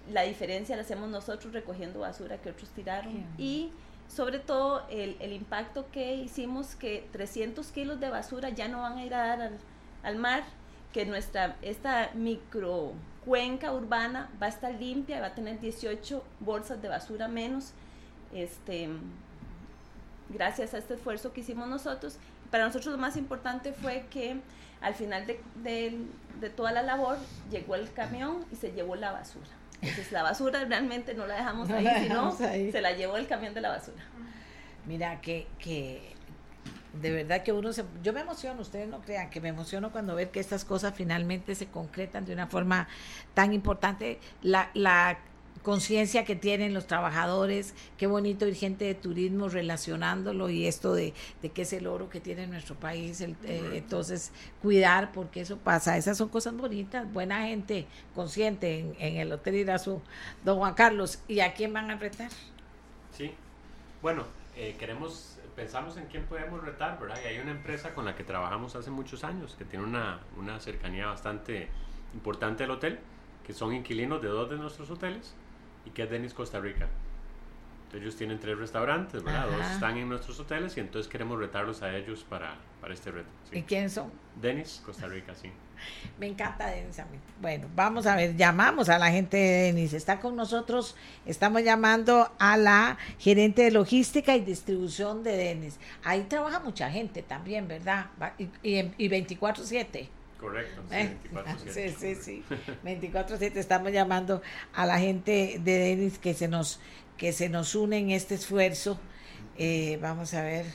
S12: la diferencia la hacemos nosotros recogiendo basura que otros tiraron. Y sobre todo el, el impacto que hicimos, que trescientos kilos de basura ya no van a ir a dar al, al mar, que nuestra, esta micro cuenca urbana va a estar limpia, va a tener dieciocho bolsas de basura menos, este, gracias a este esfuerzo que hicimos nosotros. Para nosotros lo más importante fue que al final de, de, de toda la labor llegó el camión y se llevó la basura. Entonces la basura realmente no la dejamos
S2: no
S12: ahí,
S2: la
S12: sino
S2: dejamos ahí.
S12: Se la llevó el camión de la basura.
S2: Mira, que, que de verdad que uno se... Yo me emociono, ustedes no crean, que me emociono cuando ver que estas cosas finalmente se concretan de una forma tan importante. La, la conciencia que tienen los trabajadores, qué bonito ir gente de turismo relacionándolo y esto de, de que es el oro que tiene nuestro país, el, eh, entonces cuidar porque eso pasa, esas son cosas bonitas, buena gente consciente en, en el Hotel Irazú. Don Juan Carlos, ¿y a quién van a retar?
S9: Sí, bueno, eh, queremos, pensamos en quién podemos retar, ¿verdad? Y hay una empresa con la que trabajamos hace muchos años, que tiene una, una cercanía bastante importante al hotel, que son inquilinos de dos de nuestros hoteles, y que es Dennis Costa Rica. Entonces, ellos tienen tres restaurantes, ¿verdad? Ajá. Dos están en nuestros hoteles y entonces queremos retarlos a ellos para, para este reto. ¿Sí?
S2: ¿Y quiénes son?
S9: Dennis Costa Rica, sí.
S2: Me encanta Dennis a mí. Bueno, vamos a ver, llamamos a la gente de Dennis. Está con nosotros, estamos llamando a la gerente de logística y distribución de Dennis. Ahí trabaja mucha gente también, ¿verdad? Y, y, y veinticuatro siete.
S9: Correcto, sí, veinticuatro siete.
S2: Sí, sí, sí. veinticuatro siete estamos llamando a la gente de Dennis que se nos que se nos une en este esfuerzo. Eh, vamos a ver.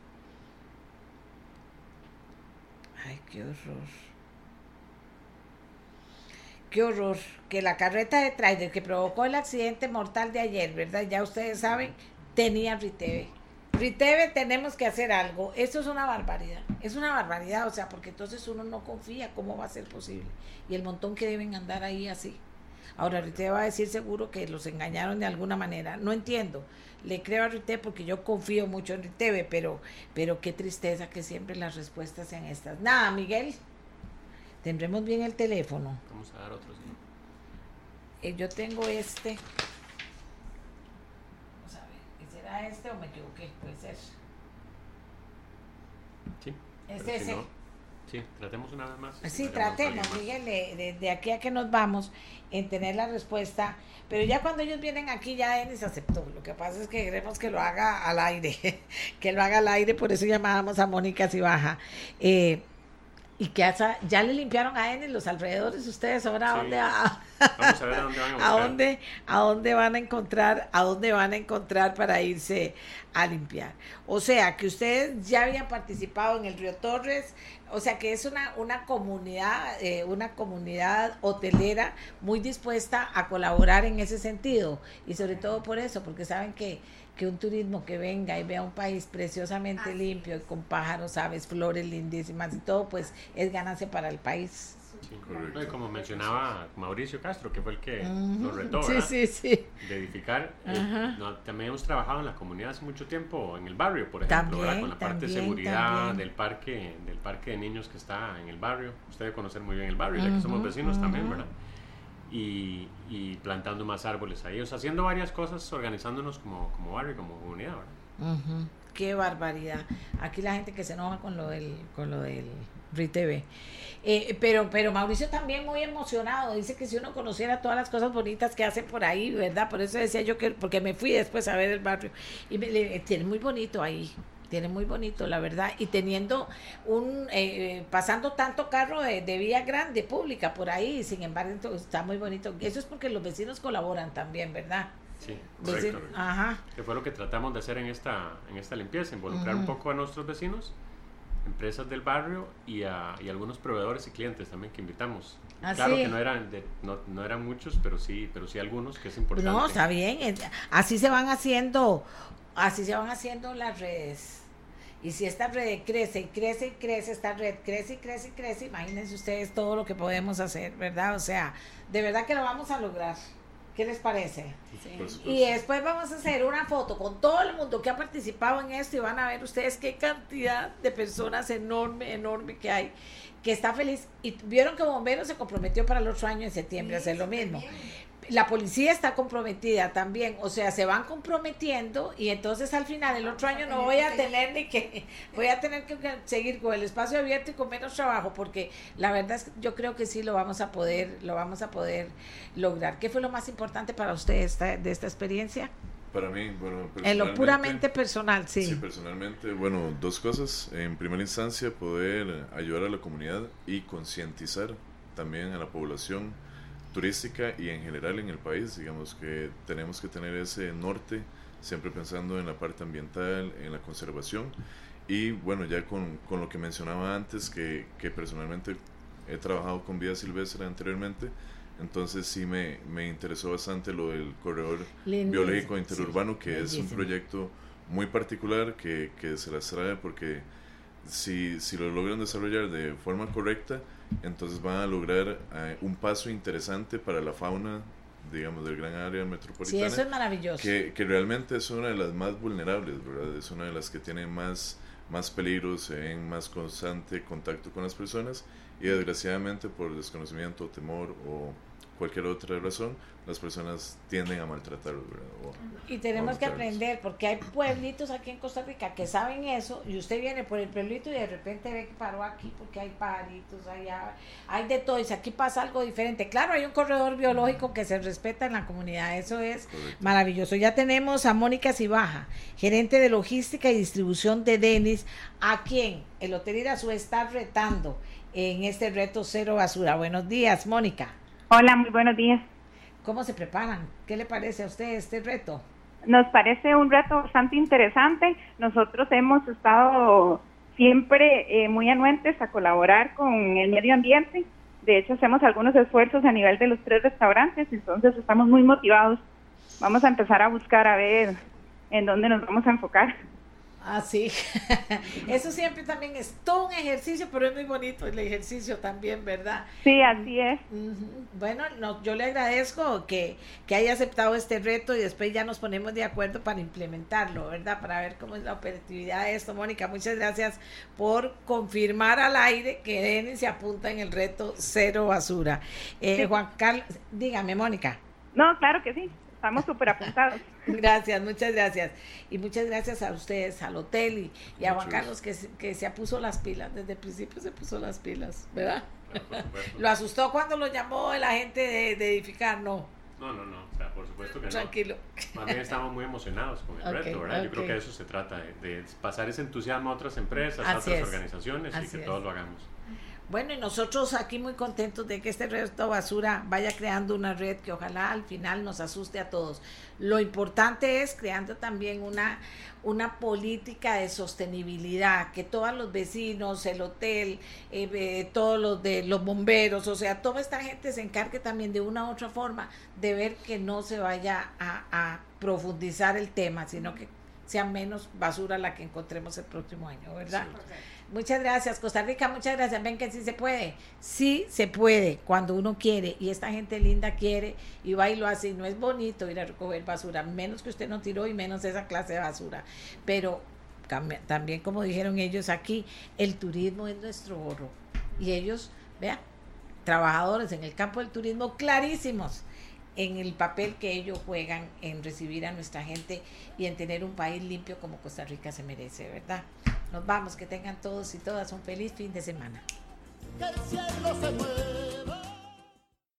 S2: Ay, qué horror. Qué horror. Que la carreta de tráiler que provocó el accidente mortal de ayer, ¿verdad? Ya ustedes saben, tenía Riteve. Riteve, tenemos que hacer algo. Esto es una barbaridad. Es una barbaridad, o sea, porque entonces uno no confía cómo va a ser posible. Y el montón que deben andar ahí así. Ahora, Riteve va a decir seguro que los engañaron de alguna manera. No entiendo. Le creo a Riteve porque yo confío mucho en Riteve, pero, pero qué tristeza que siempre las respuestas sean estas. Nada, Miguel. Tendremos bien el teléfono.
S9: Vamos a dar otros. ¿No?
S2: Eh, yo tengo este. Vamos a ver. ¿Será este o me equivoqué? Puede ser.
S9: Sí.
S2: Este es
S9: si
S2: el.
S9: no, sí, tratemos una vez más.
S2: Sí, tratemos, Miguel, de, de, de aquí a que nos vamos en tener la respuesta. Pero ya cuando ellos vienen aquí, ya Dennis aceptó. Lo que pasa es que queremos que lo haga al aire. Que lo haga al aire, por eso llamábamos a Mónica si baja. Eh. Y que hasta, ya le limpiaron a Dennis los alrededores, ustedes ahora a
S9: sí.
S2: dónde a,
S9: vamos a ver a dónde van a,
S2: a dónde a dónde van a encontrar, a dónde van a encontrar para irse a limpiar. O sea, que ustedes ya habían participado en el Río Torres, o sea, que es una una comunidad, eh, una comunidad hotelera muy dispuesta a colaborar en ese sentido y sobre todo por eso, porque saben que que un turismo que venga y vea un país preciosamente limpio y con pájaros, aves, flores lindísimas y todo, pues es ganancia para el país.
S9: Sí, correcto. Y como mencionaba Mauricio Castro, que fue el que uh-huh. nos retó,
S2: sí, sí, sí.
S9: de edificar. Eh, no, también hemos trabajado en la comunidad hace mucho tiempo, en el barrio, por ejemplo, también, con la parte también, de seguridad también. del parque del parque de niños que está en el barrio. Usted debe conocer muy bien el barrio, uh-huh, ya que somos vecinos uh-huh. también, ¿verdad? Y, y plantando más árboles ahí, o sea, haciendo varias cosas, organizándonos como, como barrio, como comunidad, ¿verdad?
S2: Uh-huh. Qué barbaridad. Aquí la gente que se enoja con lo del, con lo del Riteve. Eh, pero, pero Mauricio también muy emocionado, dice que si uno conociera todas las cosas bonitas que hacen por ahí, ¿verdad? Por eso decía yo que, porque me fui después a ver el barrio, y me, le, tiene muy bonito ahí. Tiene muy bonito, la verdad, y teniendo un, eh, pasando tanto carro de, de vía grande, pública, por ahí, sin embargo, está muy bonito. Eso es porque los vecinos colaboran también, ¿verdad?
S9: Sí, correcto.
S2: Vecin- Ajá.
S9: Que fue lo que tratamos de hacer en esta, en esta limpieza, involucrar uh-huh. un poco a nuestros vecinos, empresas del barrio y a y algunos proveedores y clientes también que invitamos.
S2: ¿Ah,
S9: claro
S2: sí?
S9: que no eran de, no, no eran muchos, pero sí, pero sí algunos, que es importante.
S2: No, está bien. Así se van haciendo, así se van haciendo las redes. Y si esta red crece y crece y crece, esta red crece y crece y crece, imagínense ustedes todo lo que podemos hacer, ¿verdad? O sea, de verdad que lo vamos a lograr. ¿Qué les parece? Sí. Y después vamos a hacer una foto con todo el mundo que ha participado en esto y van a ver ustedes qué cantidad de personas enorme, enorme que hay, que está feliz. Y vieron que Bomberos se comprometió para el otro año en septiembre sí, a hacer lo mismo. la policía está comprometida también, o sea, se van comprometiendo y entonces al final el otro año no voy a tener ni que, voy a tener que seguir con el espacio abierto y con menos trabajo, porque la verdad es que yo creo que sí lo vamos a poder, lo vamos a poder lograr. ¿Qué fue lo más importante para usted esta, de esta experiencia?
S11: Para mí, bueno,
S2: en lo puramente personal, sí.
S11: Sí, personalmente, bueno, dos cosas. En primera instancia, poder ayudar a la comunidad y concientizar también a la población turística y en general en el país. Digamos que tenemos que tener ese norte, siempre pensando en la parte ambiental, en la conservación. Y bueno, ya con, con lo que mencionaba antes, que, que personalmente he trabajado con vida silvestre anteriormente, entonces sí me, me interesó bastante lo del corredor Lindísimo. biológico interurbano, sí, que Lindísimo. es un proyecto muy particular que, que se las trae porque si, si lo logran desarrollar de forma correcta, entonces van a lograr eh, un paso interesante para la fauna, digamos, del gran área metropolitana.
S2: Sí, eso es maravilloso.
S11: Que, que realmente es una de las más vulnerables, ¿verdad? Es una de las que tiene más, más peligros, en más constante contacto con las personas y desgraciadamente por desconocimiento, temor o cualquier otra razón, las personas tienden a maltratarlos, ¿verdad? O,
S2: y tenemos que aprender, porque hay pueblitos aquí en Costa Rica que saben eso, y usted viene por el pueblito y de repente ve que paró aquí porque hay pajaritos, hay, hay de todo, y si aquí pasa algo diferente. Claro, hay un corredor biológico que se respeta en la comunidad, eso es Correcto. maravilloso. Ya tenemos a Mónica Cibaja, gerente de logística y distribución de Denis, a quien el Hotel Irazú está retando en este reto cero basura. Buenos días, Mónica.
S13: Hola, muy buenos días.
S2: ¿Cómo se preparan? ¿Qué le parece a usted este reto?
S13: Nos parece un reto bastante interesante. Nosotros hemos estado siempre eh, muy anuentes a colaborar con el medio ambiente. De hecho, hacemos algunos esfuerzos a nivel de los tres restaurantes, entonces estamos muy motivados. Vamos a empezar a buscar a ver en dónde nos vamos a enfocar.
S2: Ah, sí. Eso siempre también es todo un ejercicio, pero es muy bonito el ejercicio también, ¿verdad?
S13: Sí, así es.
S2: Uh-huh. Bueno, no, yo le agradezco que, que haya aceptado este reto y después ya nos ponemos de acuerdo para implementarlo, ¿verdad? Para ver cómo es la operatividad de esto. Mónica, muchas gracias por confirmar al aire que Denis se apunta en el reto cero basura. Eh, sí. Juan Carlos, dígame, Mónica.
S13: No, claro que sí. Estamos súper apuntados.
S2: Gracias, muchas gracias. Y muchas gracias a ustedes, al hotel y, y a Juan Carlos que, que se puso las pilas, desde el principio se puso las pilas, ¿verdad? Claro, lo asustó cuando lo llamó el agente de, de edificar, ¿no?
S9: No, no, no, o sea, por supuesto que
S2: Tranquilo.
S9: no. Tranquilo. Más bien estamos muy emocionados con el okay, reto, ¿verdad? Okay. Yo creo que de eso se trata, de, de pasar ese entusiasmo a otras empresas,
S2: Así
S9: a otras
S2: es.
S9: organizaciones Así y que es. todos lo hagamos.
S2: Bueno, y nosotros aquí muy contentos de que este reto basura vaya creando una red que ojalá al final nos asuste a todos. Lo importante es creando también una, una política de sostenibilidad, que todos los vecinos, el hotel, eh, eh, todos los de los bomberos, o sea, toda esta gente se encargue también de una u otra forma de ver que no se vaya a, a profundizar el tema, sino que sea menos basura la que encontremos el próximo año, ¿verdad? Sí. Muchas gracias, Costa Rica, muchas gracias. Ven que sí se puede, sí se puede cuando uno quiere y esta gente linda quiere y va y lo hace y no es bonito ir a recoger basura, menos que usted no tiró y menos esa clase de basura, pero también como dijeron ellos aquí, el turismo es nuestro oro y ellos, vean, trabajadores en el campo del turismo clarísimos en el papel que ellos juegan en recibir a nuestra gente y en tener un país limpio como Costa Rica se merece, ¿verdad? Nos vamos, que tengan todos y todas un feliz fin de semana. Que el cielo se mueva.